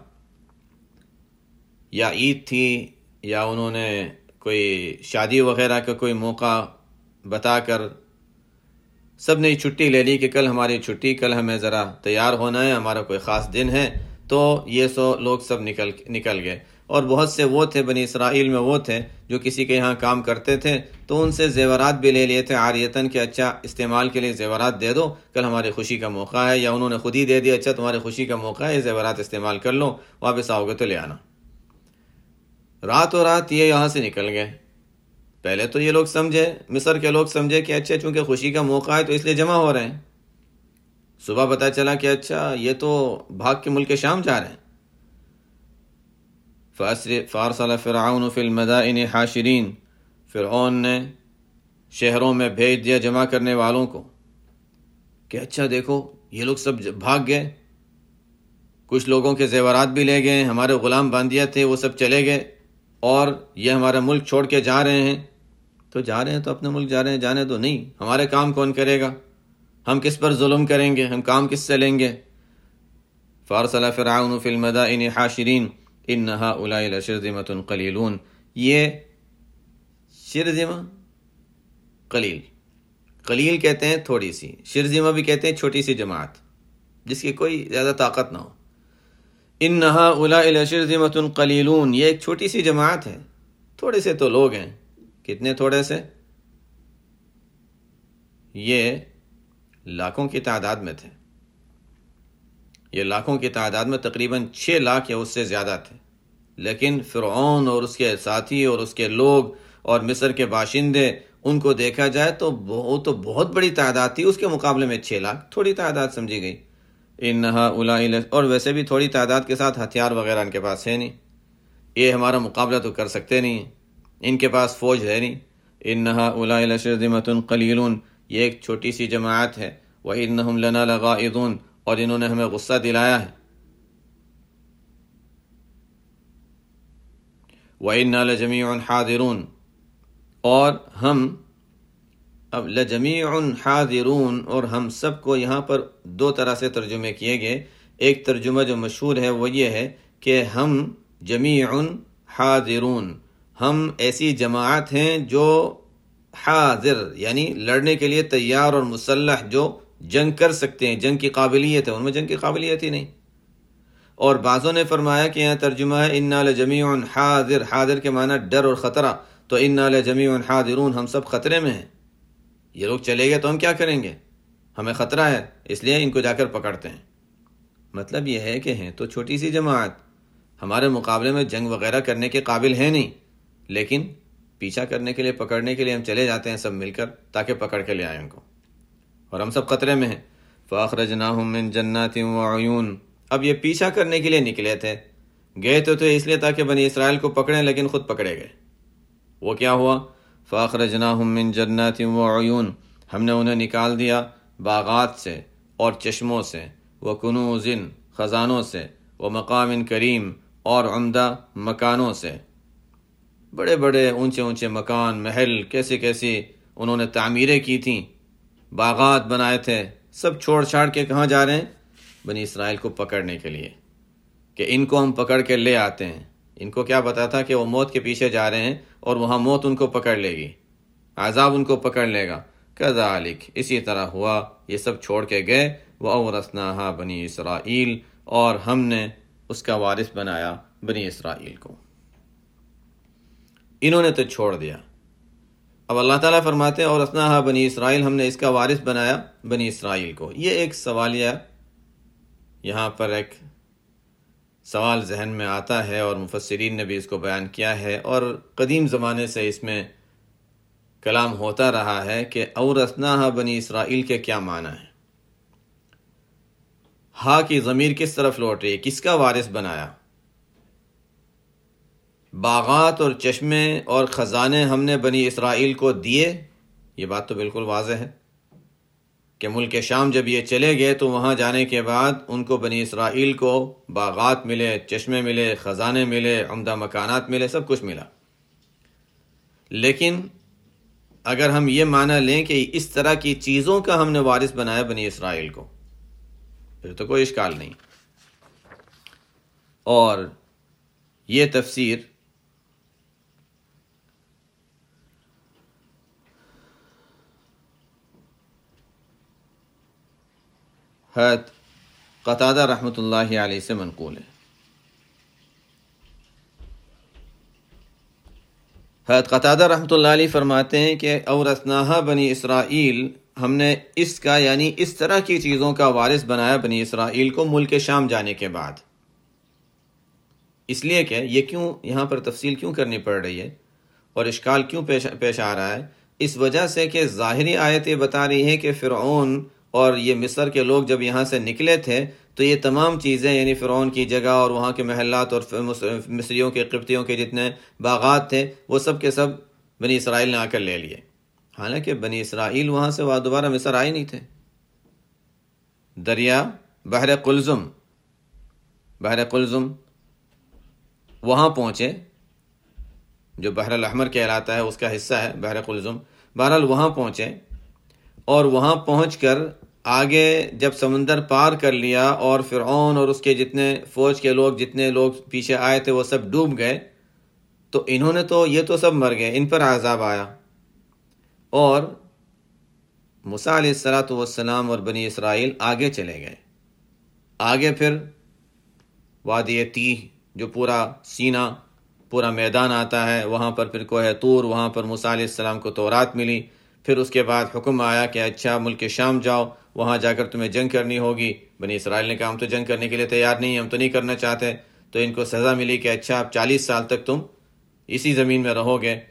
یا عید تھی، یا انہوں نے کوئی شادی وغیرہ کا کوئی موقع بتا کر سب نے چھٹی لے لی کہ کل ہماری چھٹی، کل ہمیں ذرا تیار ہونا ہے، ہمارا کوئی خاص دن ہے، تو یہ سو لوگ سب نکل نکل گئے۔ اور بہت سے وہ تھے بنی اسرائیل میں، وہ تھے جو کسی کے یہاں کام کرتے تھے، تو ان سے زیورات بھی لے لیے تھے عاریتاً کہ اچھا استعمال کے لیے زیورات دے دو، کل ہماری خوشی کا موقع ہے، یا انہوں نے خود ہی دے دیا، اچھا تمہاری خوشی کا موقع ہے، یہ زیورات استعمال کر لو، واپس آؤ گے تو لے آنا۔ راتوں رات یہ یہاں سے نکل گئے۔ پہلے تو یہ لوگ سمجھے، مصر کے لوگ سمجھے کہ اچھا چونکہ خوشی کا موقع ہے تو اس لیے جمع ہو رہے ہیں۔ صبح پتہ چلا کہ اچھا یہ تو بھاگ کے ملک شام جا رہے ہیں۔ فَأَرْسَلَ فِرْعَوْنُ فِي الْمَدَائِنِ حَاشِرِينَ، فرعون نے شہروں میں بھیج دیا جمع کرنے والوں کو کہ اچھا دیکھو یہ لوگ سب بھاگ گئے، کچھ لوگوں کے زیورات بھی لے گئے، ہمارے غلام باندیا تھے وہ سب چلے گئے، اور یہ ہمارا ملک چھوڑ کے جا رہے ہیں۔ تو جا رہے ہیں تو اپنے ملک جا رہے ہیں، جانے تو نہیں، ہمارے کام کون کرے گا؟ ہم کس پر ظلم کریں گے؟ ہم کام کس سے لیں گے؟ فَأَرْسَلَ فِرْعَوْنُ فِي الْمَدَائِنِ حَاشِرِينَ إِنَّ هَؤُلَاءِ لَشِرْذِمَةٌ قَلِيلُونَ۔ یہ شرذمہ قلیل، قلیل کہتے ہیں تھوڑی سی، شرذمہ بھی کہتے ہیں چھوٹی سی جماعت جس کی کوئی زیادہ طاقت نہ ہو۔ إِنَّ هَؤُلَاءِ لَشِرْذِمَةٌ قَلِيلُونَ، یہ ایک چھوٹی سی جماعت ہے، تھوڑے سے تو لوگ ہیں۔ کتنے تھوڑے سے؟ یہ لاکھوں کی تعداد میں تھے، یہ لاکھوں کی تعداد میں تقریباً چھ لاکھ یا اس سے زیادہ تھے، لیکن فرعون اور اس کے ساتھی اور اس کے لوگ اور مصر کے باشندے، ان کو دیکھا جائے تو وہ تو بہت بڑی تعداد تھی، اس کے مقابلے میں چھ لاکھ تھوڑی تعداد سمجھی گئی۔ انہا اولئک، اور ویسے بھی تھوڑی تعداد کے ساتھ ہتھیار وغیرہ ان کے پاس ہے نہیں، یہ ہمارا مقابلہ تو کر سکتے نہیں، ان کے پاس فوج ہے نہیں۔ انہا اولئک لشرذمۃ قلیلون، یہ ایک چھوٹی سی جماعت ہے۔ وانہم لنا لغائظون، اور انہوں نے ہمیں غصہ دلایا ہے۔ وَإِنَّا لَجَمِيعٌ حَاذِرُونَ، اور ہم اب لَجَمِيعٌ حَاذِرُونَ، اور ہم سب کو یہاں پر دو طرح سے ترجمے کیے گئے۔ ایک ترجمہ جو مشہور ہے وہ یہ ہے کہ ہم جمیع حاضرون، ہم ایسی جماعت ہیں جو حاضر یعنی لڑنے کے لیے تیار اور مسلح، جو جنگ کر سکتے ہیں، جنگ کی قابلیت ہے، ان میں جنگ کی قابلیت ہی نہیں۔ اور بعضوں نے فرمایا کہ یہاں ترجمہ ہے انا لجمیع حاضر، حاضر کے معنی ڈر اور خطرہ، تو انا لجمیع حاضرون، ہم سب خطرے میں ہیں، یہ لوگ چلے گئے تو ہم کیا کریں گے، ہمیں خطرہ ہے، اس لیے ان کو جا کر پکڑتے ہیں۔ مطلب یہ ہے کہ ہیں تو چھوٹی سی جماعت، ہمارے مقابلے میں جنگ وغیرہ کرنے کے قابل ہے نہیں، لیکن پیچھا کرنے کے لیے، پکڑنے کے لیے ہم چلے جاتے ہیں سب مل کر، تاکہ پکڑ کے لے آئیں ان کو، اور ہم سب خطرے میں ہیں۔ فَأَخْرَجْنَاهُمْ مِنْ جَنَّاتٍ وَعُيُونٍ، اب یہ پیچھا کرنے کے لیے نکلے تھے، گئے تو تھے اس لیے تاکہ بنی اسرائیل کو پکڑیں، لیکن خود پکڑے گئے۔ وہ کیا ہوا؟ فَأَخْرَجْنَاهُمْ مِنْ جَنَّاتٍ وَعُيُونٍ، ہم نے انہیں نکال دیا باغات سے اور چشموں سے، وَكُنُوزٍ، خزانوں سے، وَمَقَامٍ کریم، اور عمدہ مکانوں سے، بڑے بڑے اونچے اونچے مکان، محل، کیسی کیسی انہوں نے تعمیریں کی تھیں، باغات بنائے تھے، سب چھوڑ چھاڑ کے کہاں جا رہے ہیں؟ بنی اسرائیل کو پکڑنے کے لیے، کہ ان کو ہم پکڑ کے لے آتے ہیں۔ ان کو کیا پتا تھا کہ وہ موت کے پیچھے جا رہے ہیں اور وہاں موت ان کو پکڑ لے گی، عذاب ان کو پکڑ لے گا۔ کذالک، اسی طرح ہوا، یہ سب چھوڑ کے گئے۔ وَأَوْرَثْنَاهَا بنی اسرائیل، اور ہم نے اس کا وارث بنایا بنی اسرائیل کو۔ انہوں نے تو چھوڑ دیا، اب اللہ تعالیٰ فرماتے ہیں اور اسناہا بنی اسرائیل، ہم نے اس کا وارث بنایا بنی اسرائیل کو۔ یہ ایک سوالیہ یہاں پر ایک سوال ذہن میں آتا ہے، اور مفسرین نے بھی اس کو بیان کیا ہے، اور قدیم زمانے سے اس میں کلام ہوتا رہا ہے کہ اورثناہا بنی اسرائیل کے کیا معنی ہے، ہا کی ضمیر کس طرف لوٹ رہی ہے، کس کا وارث بنایا؟ باغات اور چشمے اور خزانے ہم نے بنی اسرائیل کو دیے، یہ بات تو بالکل واضح ہے کہ ملک شام جب یہ چلے گئے تو وہاں جانے کے بعد ان کو بنی اسرائیل کو باغات ملے، چشمے ملے، خزانے ملے، عمدہ مکانات ملے، سب کچھ ملا۔ لیکن اگر ہم یہ معنی لیں کہ اس طرح کی چیزوں کا ہم نے وارث بنایا بنی اسرائیل کو، پھر تو کوئی اشکال نہیں۔ اور یہ تفسیر حضرت قتادہ رحمۃ اللہ علیہ سے منقول ہے۔ حضرت قتادہ رحمۃ اللہ علیہ فرماتے ہیں کہ اورثناہا بنی اسرائیل، ہم نے اس کا یعنی اس طرح کی چیزوں کا وارث بنایا بنی اسرائیل کو ملک شام جانے کے بعد۔ اس لیے کہ یہ کیوں یہاں پر تفصیل کیوں کرنی پڑ رہی ہے اور اشکال کیوں پیش پیش آ رہا ہے؟ اس وجہ سے کہ ظاہری آیت یہ بتا رہی ہے کہ فرعون اور یہ مصر کے لوگ جب یہاں سے نکلے تھے تو یہ تمام چیزیں یعنی فرعون کی جگہ اور وہاں کے محلات اور مصریوں کے قبطیوں کے جتنے باغات تھے وہ سب کے سب بنی اسرائیل نے آ کر لے لیے، حالانکہ بنی اسرائیل وہاں سے وہ دوبارہ مصر آئے نہیں تھے۔ دریا بحر قلزم، بحر قلزم وہاں پہنچے، جو بحر الاحمر کہلاتا ہے اس کا حصہ ہے بحر قلزم، بہرحال وہاں پہنچے، اور وہاں پہنچ کر آگے جب سمندر پار کر لیا اور فرعون اور اس کے جتنے فوج کے لوگ جتنے لوگ پیچھے آئے تھے وہ سب ڈوب گئے، تو انہوں نے تو یہ تو سب مر گئے، ان پر عذاب آیا۔ اور موسیٰ علیہ الصلوۃ والسلام اور بنی اسرائیل آگے چلے گئے، آگے پھر وادی تیہ جو پورا سینہ پورا میدان آتا ہے، وہاں پر پھر کوہ طور، وہاں پر موسیٰ علیہ السلام کو تورات ملی۔ پھر اس کے بعد حکم آیا کہ اچھا ملک شام جاؤ، وہاں جا کر تمہیں جنگ کرنی ہوگی۔ بنی اسرائیل نے کہا ہم تو جنگ کرنے کے لیے تیار نہیں، ہم تو نہیں کرنا چاہتے، تو ان کو سزا ملی کہ اچھا اب چالیس سال تک تم اسی زمین میں رہو گے۔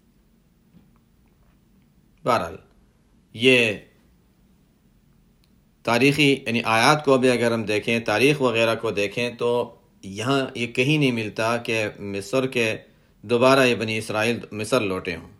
بہرحال یہ تاریخی یعنی آیات کو بھی اگر ہم دیکھیں، تاریخ وغیرہ کو دیکھیں، تو یہاں یہ کہیں نہیں ملتا کہ مصر کے دوبارہ یہ بنی اسرائیل مصر لوٹے ہوں۔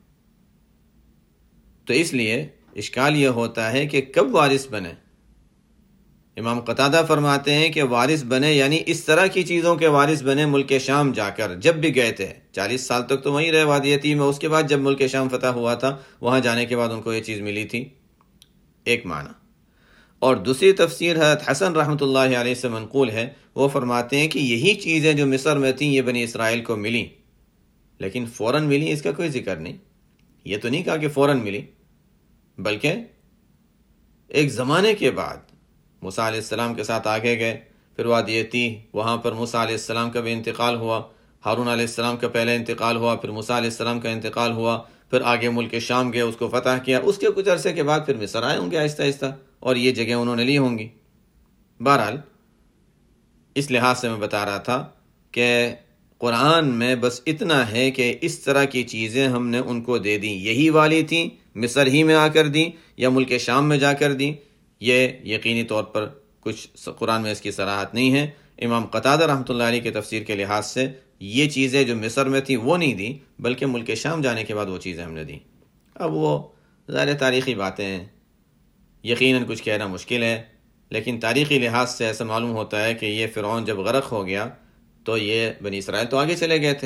تو اس لیے اشکال یہ ہوتا ہے کہ کب وارث بنے۔ امام قتادہ فرماتے ہیں کہ وارث بنے یعنی اس طرح کی چیزوں کے وارث بنے ملک شام جا کر، جب بھی گئے تھے چالیس سال تک تو وہیں رہے وادی تیہ میں، اس کے بعد جب ملک شام فتح ہوا تھا وہاں جانے کے بعد ان کو یہ چیز ملی تھی، ایک معنی۔ اور دوسری تفسیر حضرت حسن رحمۃ اللہ علیہ سے منقول ہے، وہ فرماتے ہیں کہ یہی چیزیں جو مصر میں تھیں یہ بنی اسرائیل کو ملی، لیکن فوراً ملی اس کا کوئی ذکر نہیں. یہ تو نہیں کہا کہ فوراً ملی، بلکہ ایک زمانے کے بعد موسیٰ علیہ السلام کے ساتھ آگے گئے، پھر وادی تیہ، وہاں پر موسیٰ علیہ السلام کا بھی انتقال ہوا، ہارون علیہ السلام کا پہلے انتقال ہوا، پھر موسیٰ علیہ السلام کا انتقال ہوا، پھر آگے ملک شام گئے، اس کو فتح کیا، اس کے کچھ عرصے کے بعد پھر مصر آئے ہوں گے آہستہ آہستہ، اور یہ جگہ انہوں نے لی ہوں گی. بہرحال اس لحاظ سے میں بتا رہا تھا کہ قرآن میں بس اتنا ہے کہ اس طرح کی چیزیں ہم نے ان کو دے دیں، یہی والی تھیں، مصر ہی میں آ کر دیں یا ملک شام میں جا کر دیں، یہ یقینی طور پر کچھ قرآن میں اس کی صراحت نہیں ہے. امام قتادہ رحمۃ اللہ علیہ کی تفسیر کے لحاظ سے یہ چیزیں جو مصر میں تھیں وہ نہیں دیں، بلکہ ملک شام جانے کے بعد وہ چیزیں ہم نے دیں. اب وہ ظاہر تاریخی باتیں ہیں، یقیناً کچھ کہنا مشکل ہے، لیکن تاریخی لحاظ سے ایسا معلوم ہوتا ہے کہ یہ فرعون جب غرق ہو گیا تو یہ بنی اسرائیل تو آگے چلے گئے تھے.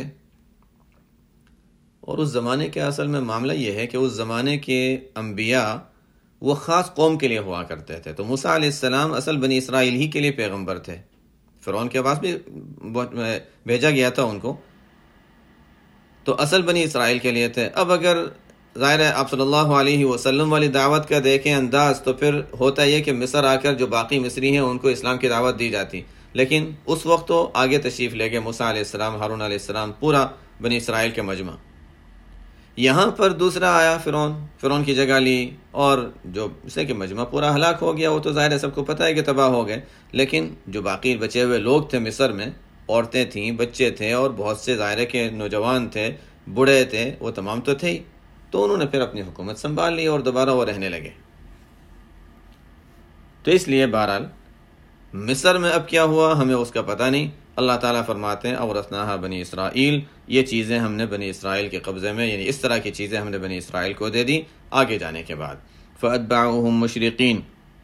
اور اس زمانے کے اصل میں معاملہ یہ ہے کہ اس زمانے کے انبیاء وہ خاص قوم کے لیے ہوا کرتے تھے. تو موسیٰ علیہ السلام اصل بنی اسرائیل ہی کے لیے پیغمبر تھے، فرعون کے پاس بھی بھیجا گیا تھا ان کو، تو اصل بنی اسرائیل کے لیے تھے. اب اگر ظاہر ہے آپ صلی اللہ علیہ وسلم والی دعوت کا دیکھیں انداز، تو پھر ہوتا یہ کہ مصر آ کر جو باقی مصری ہیں ان کو اسلام کی دعوت دی جاتی، لیکن اس وقت تو آگے تشریف لے گئے موسیٰ علیہ السلام، ہارون علیہ السلام، پورا بنی اسرائیل کے مجمع. یہاں پر دوسرا آیا فرعون، فرعون کی جگہ لی، اور جو اسے کہ مجمع پورا ہلاک ہو گیا. وہ تو ظاہر ہے سب کو پتہ ہے کہ تباہ ہو گئے، لیکن جو باقی بچے ہوئے لوگ تھے مصر میں، عورتیں تھیں، بچے تھے، اور بہت سے ظاہر کے نوجوان تھے، بوڑھے تھے، وہ تمام تو تھے ہی. تو انہوں نے پھر اپنی حکومت سنبھال لی اور دوبارہ وہ رہنے لگے. تو اس لیے بہرحال مصر میں اب کیا ہوا ہمیں اس کا پتہ نہیں. اللہ تعالیٰ فرماتے ہیں اورثناها بنی اسرائیل، یہ چیزیں ہم نے بنی اسرائیل کے قبضے میں، یعنی اس طرح کی چیزیں ہم نے بنی اسرائیل کو دے دی آگے جانے کے بعد. فَأَتْبَعُوهُمْ مُشْرِقِينَ،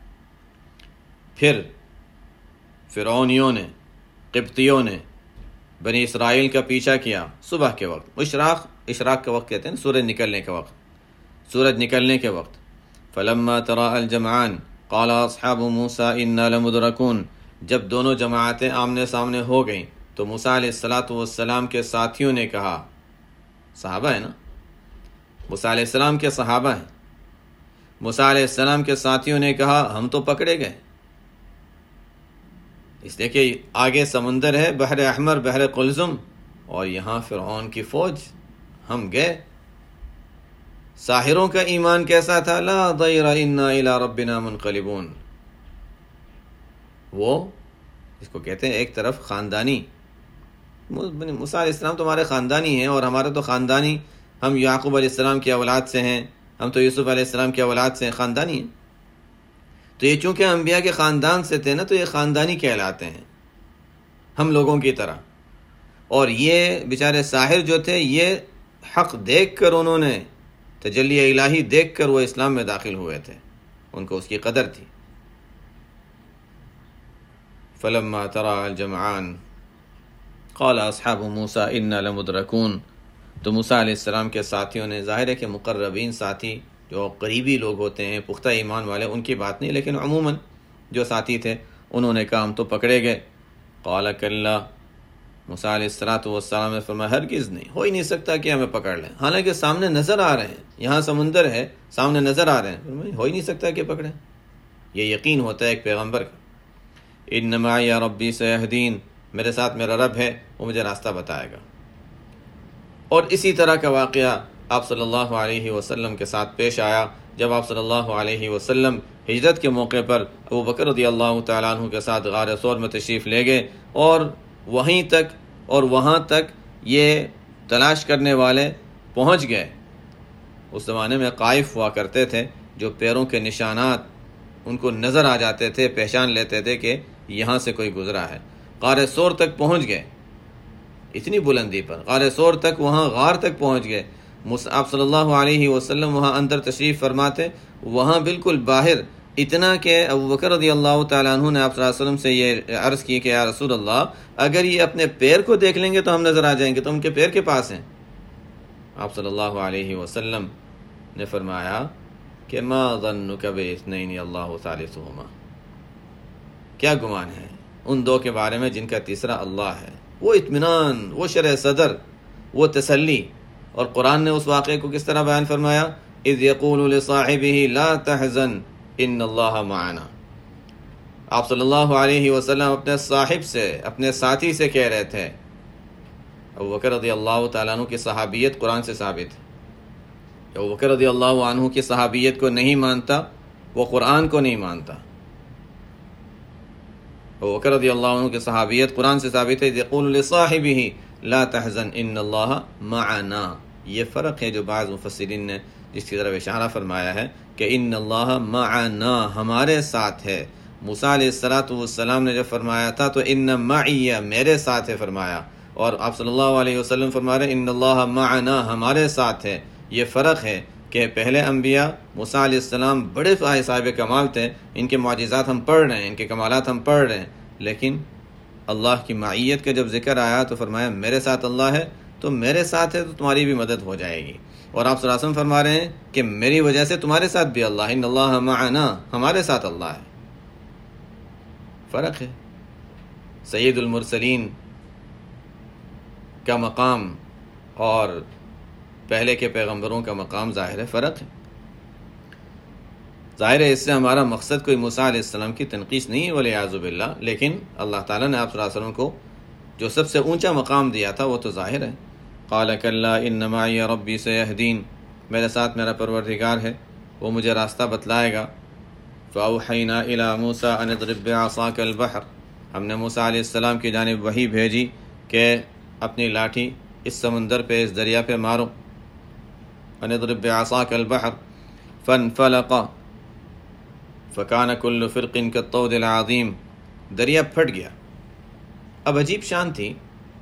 پھر فرعونیوں نے، قبطیوں نے بنی اسرائیل کا پیچھا کیا صبح کے وقت. اشراق اشراق کا وقت کہتے ہیں، سورج نکلنے کے وقت، سورج نکلنے کے وقت. فَلَمَّا تَرَاءَ الْجَمْعَانِ قَالَ أَصْحَابُ مُوسَىٰ إِنَّا لَمُدْرَكُونَ، جب دونوں جماعتیں آمنے سامنے ہو گئیں تو موسیٰ علیہ الصلاۃ والسلام کے ساتھیوں نے کہا، صحابہ ہیں نا، موسیٰ علیہ السلام کے صحابہ ہیں، موسیٰ علیہ السلام کے ساتھیوں نے کہا ہم تو پکڑے گئے. اس لیے کہ آگے سمندر ہے، بحر احمر، بحر قلزم، اور یہاں فرعون کی فوج، ہم گئے. ساحروں کا ایمان کیسا تھا؟ لا ضیر انا الی ربنا منقلبون. وہ اس کو کہتے ہیں ایک طرف خاندانی، موسیٰ علیہ السلام تو ہمارے خاندانی ہیں، اور ہمارا تو خاندانی، ہم یعقوب علیہ السلام کی اولاد سے ہیں، ہم تو یوسف علیہ السلام کی اولاد سے ہیں، خاندانی ہیں. تو یہ چونکہ انبیاء کے خاندان سے تھے نا، تو یہ خاندانی کہلاتے ہیں ہم لوگوں کی طرح. اور یہ بیچارے ساحر جو تھے، یہ حق دیکھ کر، انہوں نے تجلی الہی دیکھ کر وہ اسلام میں داخل ہوئے تھے، ان کو اس کی قدر تھی. فلما ترى الجمعان قال اصحاب موسیٰ انا لمدرکون، تو موسیٰ علیہ السلام کے ساتھیوں نے، ظاہر ہے کہ مقربین ساتھی جو قریبی لوگ ہوتے ہیں، پختہ ایمان والے، ان کی بات نہیں، لیکن عموماً جو ساتھی تھے انہوں نے کہا ہم تو پکڑے گئے. قال کلا، موسیٰ علیہ الصلاۃ والسلام نے فرمایا ہرگز نہیں، ہو ہی نہیں سکتا کہ ہمیں پکڑ لیں، حالانکہ سامنے نظر آ رہے ہیں، یہاں سمندر ہے، سامنے نظر آ رہے ہیں، ہو ہی نہیں سکتا کہ پکڑیں. یہ یقین ہوتا ہے ایک پیغمبر کا. ان معی ربی سیہدین، میرے ساتھ میرا رب ہے، وہ مجھے راستہ بتائے گا. اور اسی طرح کا واقعہ آپ صلی اللہ علیہ وسلم کے ساتھ پیش آیا جب آپ صلی اللہ علیہ وسلم ہجرت کے موقع پر ابو بکر رضی اللہ تعالیٰ عنہ کے ساتھ غار ثور میں تشریف لے گئے، اور وہیں تک اور وہاں تک یہ تلاش کرنے والے پہنچ گئے. اس زمانے میں قائف ہوا کرتے تھے، جو پیروں کے نشانات ان کو نظر آ جاتے تھے، پہچان لیتے تھے کہ یہاں سے کوئی گزرا ہے. غار ثور تک پہنچ گئے، اتنی بلندی پر غار ثور تک، وہاں غار تک پہنچ گئے. آپ صلی اللہ علیہ وسلم وہاں اندر تشریف فرماتے، وہاں بالکل باہر، اتنا کہ ابو بکر رضی اللہ تعالیٰ عنہ نے آپ صلی اللہ علیہ وسلم سے یہ عرض کی کہ یا رسول اللہ، اگر یہ اپنے پیر کو دیکھ لیں گے تو ہم نظر آ جائیں گے، تو ان کے پیر کے پاس ہیں. آپ صلی اللہ علیہ وسلم نے فرمایا کہ ما ظنک باثنین اللہ ثالثہما، کیا گمان ہے ان دو کے بارے میں جن کا تیسرا اللہ ہے. وہ اطمینان، وہ شرح صدر، وہ تسلی. اور قرآن نے اس واقعے کو کس طرح بیان فرمایا؟ اذ یقول لصاحبہ لا تحزن ان اللہ معنا. آپ صلی اللہ علیہ وسلم اپنے صاحب سے، اپنے ساتھی سے کہہ رہے تھے. ابو بکر رضی اللہ تعالیٰ عنہ کی صحابیت قرآن سے ثابت ہے. ابو بکر رضی اللہ عنہ کی صحابیت کو نہیں مانتا، وہ قرآن کو نہیں مانتا. ابو بکر رضی اللہ عنہ کی صحابیت قرآن سے ثابت ہے. یقول لصاحبہ لا تحزن ان اللہ معنا. یہ فرق ہے جو بعض مفسرین نے جس کی طرف اشارہ فرمایا ہے کہ ان اللہ معنا، ہمارے ساتھ ہے. موسیٰ علیہ الصلاۃ والسلام نے جب فرمایا تھا تو ان معی، میرے ساتھ ہے فرمایا، اور آپ صلی اللہ علیہ وسلم فرما رہے ان اللہ معنا، ہمارے ساتھ ہے. یہ فرق ہے کہ پہلے انبیاء موسیٰ علیہ السلام بڑے صاحب کمال تھے، ان کے معجزات ہم پڑھ رہے ہیں، ان کے کمالات ہم پڑھ رہے ہیں، لیکن اللہ کی معیت کا جب ذکر آیا تو فرمایا میرے ساتھ اللہ ہے، تو میرے ساتھ ہے تو تمہاری بھی مدد ہو جائے گی. اور آپ صلی اللہ علیہ وسلم فرما رہے ہیں کہ میری وجہ سے تمہارے ساتھ بھی اللہ، ان اللہ معنا، ہمارے ساتھ اللہ ہے. فرق ہے. سید المرسلین کا مقام اور پہلے کے پیغمبروں کا مقام ظاہر ہے فرق ہے. ظاہر ہے اس سے ہمارا مقصد کوئی موسیٰ علیہ السلام کی تنقیص نہیں ہے والعیاذ باللہ، لیکن اللہ تعالیٰ نے آپ صلی اللہ علیہ وسلم کو جو سب سے اونچا مقام دیا تھا وہ تو ظاہر ہے. قال کلا ان معی ربی سیہدین، میرے ساتھ میرا پروردگار ہے، وہ مجھے راستہ بتلائے گا. فاوحینا الی موسیٰ ان اضرب بعصاک البحر، ہم نے موسیٰ علیہ السلام کی جانب وحی بھیجی کہ اپنی لاٹھی اس سمندر پہ، اس دریا پہ مارو. ان اضرب بعصاک البحر فانفلق فکان کل فرق کالطود العظیم. دریا پھٹ گیا. اب عجیب شان تھی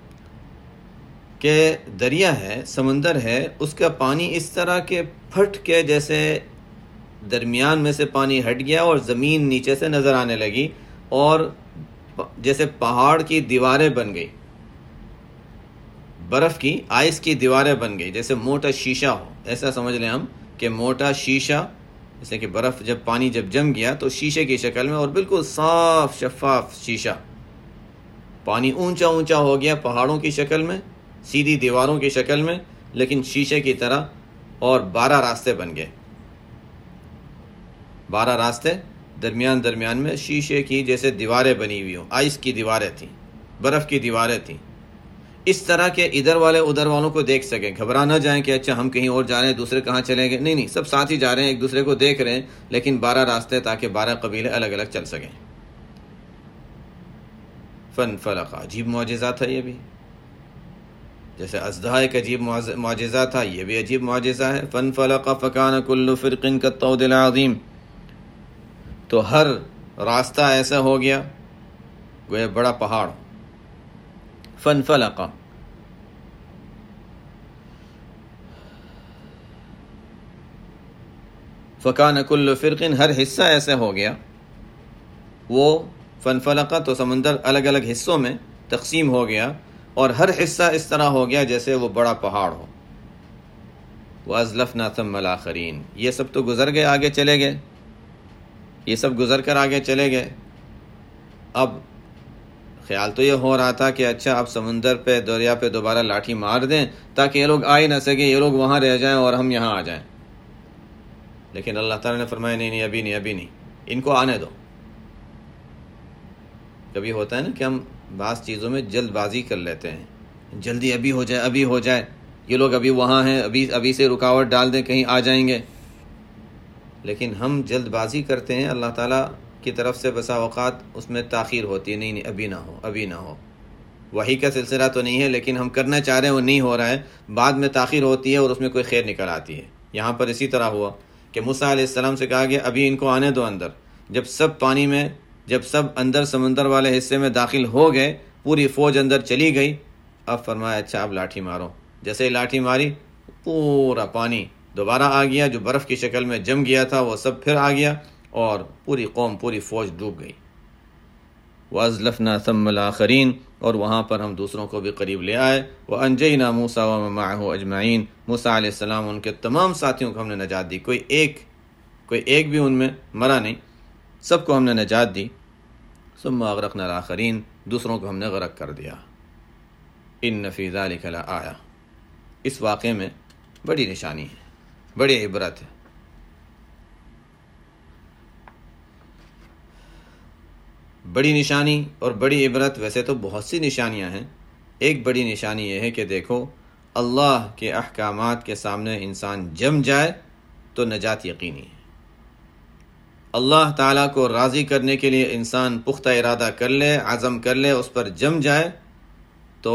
کہ دریا ہے، سمندر ہے، اس کا پانی اس طرح کے پھٹ کے جیسے درمیان میں سے پانی ہٹ گیا اور زمین نیچے سے نظر آنے لگی، اور جیسے پہاڑ کی دیواریں بن گئی، برف کی آئس کی دیواریں بن گئی، جیسے موٹا شیشہ ہو. ایسا سمجھ لیں ہم کہ موٹا شیشہ، جیسے کہ برف جب پانی جب جم گیا تو شیشے کی شکل میں، اور بالکل صاف شفاف شیشہ. پانی اونچا اونچا ہو گیا پہاڑوں کی شکل میں، سیدھی دیواروں کی شکل میں، لیکن شیشے کی طرح. اور بارہ راستے بن گئے، بارہ راستے درمیان درمیان میں شیشے کی جیسے دیواریں بنی ہوئی ہوں. آئس کی دیواریں تھیں، برف کی دیواریں تھیں، اس طرح کے ادھر والے ادھر والوں کو دیکھ سکیں، گھبرا نہ جائیں کہ اچھا ہم کہیں اور جا رہے ہیں، دوسرے کہاں چلیں گے. نہیں نہیں، سب ساتھ ہی جا رہے ہیں، ایک دوسرے کو دیکھ رہے ہیں، لیکن بارہ راستے تاکہ بارہ قبیلے الگ الگ چل سکیں. فانفلق، عجیب معجزہ تھا یہ بھی. جیسے اژدہا ایک عجیب معجزہ تھا، یہ بھی عجیب معجزہ ہے. فانفلق فکان کل فرق کالطود العظیم، تو ہر راستہ ایسا ہو گیا گویا بڑا پہاڑ. فانفلق، فکان کل فرق، ہر حصہ ایسا ہو گیا. وہ فانفلق تو سمندر الگ الگ حصوں میں تقسیم ہو گیا، اور ہر حصہ اس طرح ہو گیا جیسے وہ بڑا پہاڑ ہو. وَأَزْلَفْنَا ثَمَّ الْآخَرِينَ، یہ سب تو گزر گئے، آگے چلے گئے، یہ سب گزر کر آگے چلے گئے. اب خیال تو یہ ہو رہا تھا کہ اچھا اب سمندر پہ، دریا پہ دوبارہ لاٹھی مار دیں تاکہ یہ لوگ آ ہی نہ سکیں، یہ لوگ وہاں رہ جائیں اور ہم یہاں آ جائیں. لیکن اللہ تعالیٰ نے فرمایا نہیں نہیں، ابھی نہیں ابھی نہیں، ان کو آنے دو. کبھی ہوتا ہے نا کہ ہم بعض چیزوں میں جلد بازی کر لیتے ہیں، جلدی ابھی ہو جائے ابھی ہو جائے، یہ لوگ ابھی وہاں ہیں، ابھی ابھی سے رکاوٹ ڈال دیں کہیں آ جائیں گے. لیکن ہم جلد بازی کرتے ہیں، اللہ تعالیٰ کی طرف سے بسا اوقات اس میں تاخیر ہوتی ہے. نہیں نہیں، ابھی نہ ہو ابھی نہ ہو. وحی کا سلسلہ تو نہیں ہے، لیکن ہم کرنا چاہ رہے ہیں وہ نہیں ہو رہا ہے، بعد میں تاخیر ہوتی ہے اور اس میں کوئی خیر نکل آتی ہے. یہاں پر اسی طرح ہوا کہ موسیٰ علیہ السلام سے کہا گیا ابھی ان کو آنے دو اندر. جب سب پانی میں، جب سب اندر سمندر والے حصے میں داخل ہو گئے، پوری فوج اندر چلی گئی، اب فرمایا اچھا اب لاٹھی مارو. جیسے ہی لاٹھی ماری پورا پانی دوبارہ آ گیا، جو برف کی شکل میں جم گیا تھا وہ سب پھر آ گیا، اور پوری قوم، پوری فوج ڈوب گئی. وَأَزْلَفْنَا ثَمَّ الْآخَرِينَ، اور وہاں پر ہم دوسروں کو بھی قریب لے آئے. وَأَنْجَيْنَا مُوسَىٰ وَمَن مَّعَهُ أَجْمَعِينَ، موسیٰ علیہ السلام ان کے تمام ساتھیوں کو ہم نے نجات دی، کوئی ایک کوئی ایک بھی ان میں مرا نہیں، سب کو ہم نے نجات دی. ثُمَّ أَغْرَقْنَا الْآخَرِينَ، دوسروں کو ہم نے غرق کر دیا. إِنَّ فِي ذَلِكَ لَآيَةً، اس واقعے میں بڑی نشانی ہے، بڑی عبرت ہے۔ بڑی نشانی اور بڑی عبرت، ویسے تو بہت سی نشانیاں ہیں، ایک بڑی نشانی یہ ہے کہ دیکھو اللہ کے احکامات کے سامنے انسان جم جائے تو نجات یقینی ہے۔ اللہ تعالیٰ کو راضی کرنے کے لیے انسان پختہ ارادہ کر لے، عزم کر لے، اس پر جم جائے تو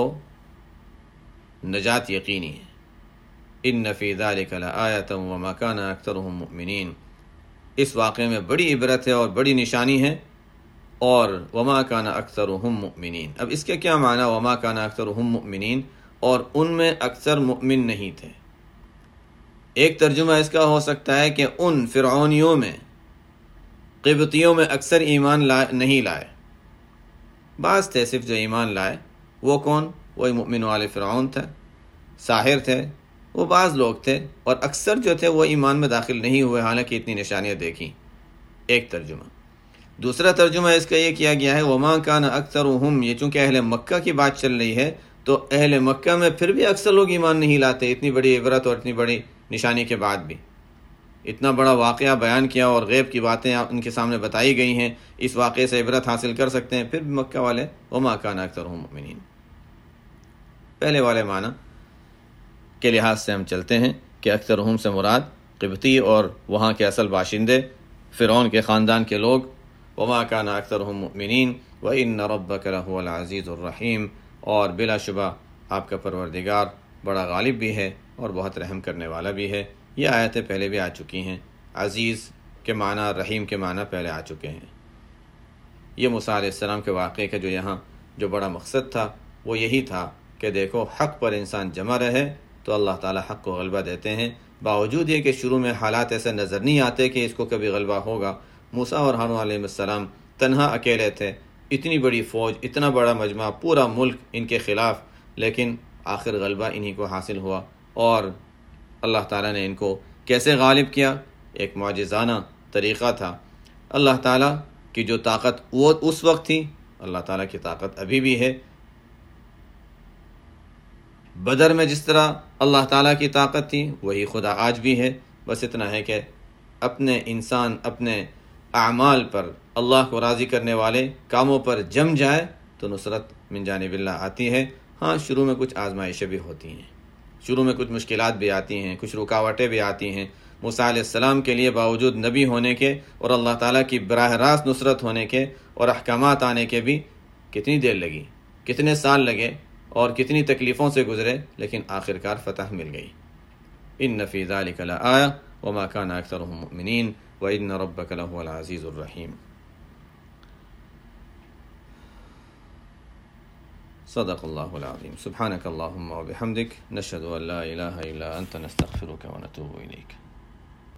نجات یقینی ہے۔ ان فی ذلک لآیۃ وما کان اکثرهم مؤمنین، اس واقعے میں بڑی عبرت ہے اور بڑی نشانی ہے، اور وما کان اکثرهم مؤمنین۔ اب اس کے کیا معنی وما کان اکثرهم مؤمنین، اور ان میں اکثر مؤمن نہیں تھے؟ ایک ترجمہ اس کا ہو سکتا ہے کہ ان فرعونیوں میں، قبطیوں میں اکثر ایمان لائے نہیں لائے، بعض تھے صرف جو ایمان لائے۔ وہ کون؟ وہی مؤمن والے فرعون تھے، ساحر تھے، وہ بعض لوگ تھے، اور اکثر جو تھے وہ ایمان میں داخل نہیں ہوئے حالانکہ اتنی نشانیاں دیکھیں۔ ایک ترجمہ۔ دوسرا ترجمہ اس کا یہ کیا گیا ہے وما کان اکثرهم، یہ چونکہ اہل مکہ کی بات چل رہی ہے تو اہل مکہ میں پھر بھی اکثر لوگ ایمان نہیں لاتے، اتنی بڑی عبرت اور اتنی بڑی نشانی کے بعد بھی۔ اتنا بڑا واقعہ بیان کیا اور غیب کی باتیں ان کے سامنے بتائی گئی ہیں، اس واقعے سے عبرت حاصل کر سکتے ہیں، پھر بھی مکہ والے وما کان اکثرهم مؤمنین۔ پہلے والے معنی کے لحاظ سے ہم چلتے ہیں کہ اکثرهم سے مراد قبطی اور وہاں کے اصل باشندے، فرعون کے خاندان کے لوگ۔ وما کان اکثرهم مؤمنین وان ربک لهو العزیز الرحیم، اور بلا شبہ آپ کا پروردگار بڑا غالب بھی ہے اور بہت رحم کرنے والا بھی ہے۔ یہ آیتیں پہلے بھی آ چکی ہیں، عزیز کے معنی، رحیم کے معنی پہلے آ چکے ہیں۔ یہ موسیٰ علیہ السلام کے واقعے کا جو یہاں جو بڑا مقصد تھا وہ یہی تھا کہ دیکھو حق پر انسان جمع رہے تو اللہ تعالیٰ حق کو غلبہ دیتے ہیں، باوجود یہ کہ شروع میں حالات ایسے نظر نہیں آتے کہ اس کو کبھی غلبہ ہوگا۔ موسیٰ اور ہارون علیہ السلام تنہا اکیلے تھے، اتنی بڑی فوج، اتنا بڑا مجمع، پورا ملک ان کے خلاف، لیکن آخر غلبہ انہی کو حاصل ہوا۔ اور اللہ تعالیٰ نے ان کو کیسے غالب کیا؟ ایک معجزانہ طریقہ تھا۔ اللہ تعالیٰ کی جو طاقت وہ اس وقت تھی، اللہ تعالیٰ کی طاقت ابھی بھی ہے۔ بدر میں جس طرح اللہ تعالیٰ کی طاقت تھی وہی خدا آج بھی ہے، بس اتنا ہے کہ اپنے انسان اپنے اعمال پر، اللہ کو راضی کرنے والے کاموں پر جم جائے تو نصرت من جانب اللہ آتی ہے۔ ہاں شروع میں کچھ آزمائشیں بھی ہوتی ہیں، شروع میں کچھ مشکلات بھی آتی ہیں، کچھ رکاوٹیں بھی آتی ہیں۔ موسیٰ علیہ السلام کے لیے باوجود نبی ہونے کے اور اللہ تعالیٰ کی براہ راست نصرت ہونے کے اور احکامات آنے کے بھی کتنی دیر لگی، کتنے سال لگے اور کتنی تکلیفوں سے گزرے، لیکن آخرکار فتح مل گئی۔ ان فی ذلک لآیہ وما کان اکثرهم مؤمنین وان ربک لهو العزیز الرحیم۔ صدق اللہ العظیم۔ سبحانک اللہم وبحمدک، نشہد ان لا الہ الا انت، نستغفرک ونتوب الیک۔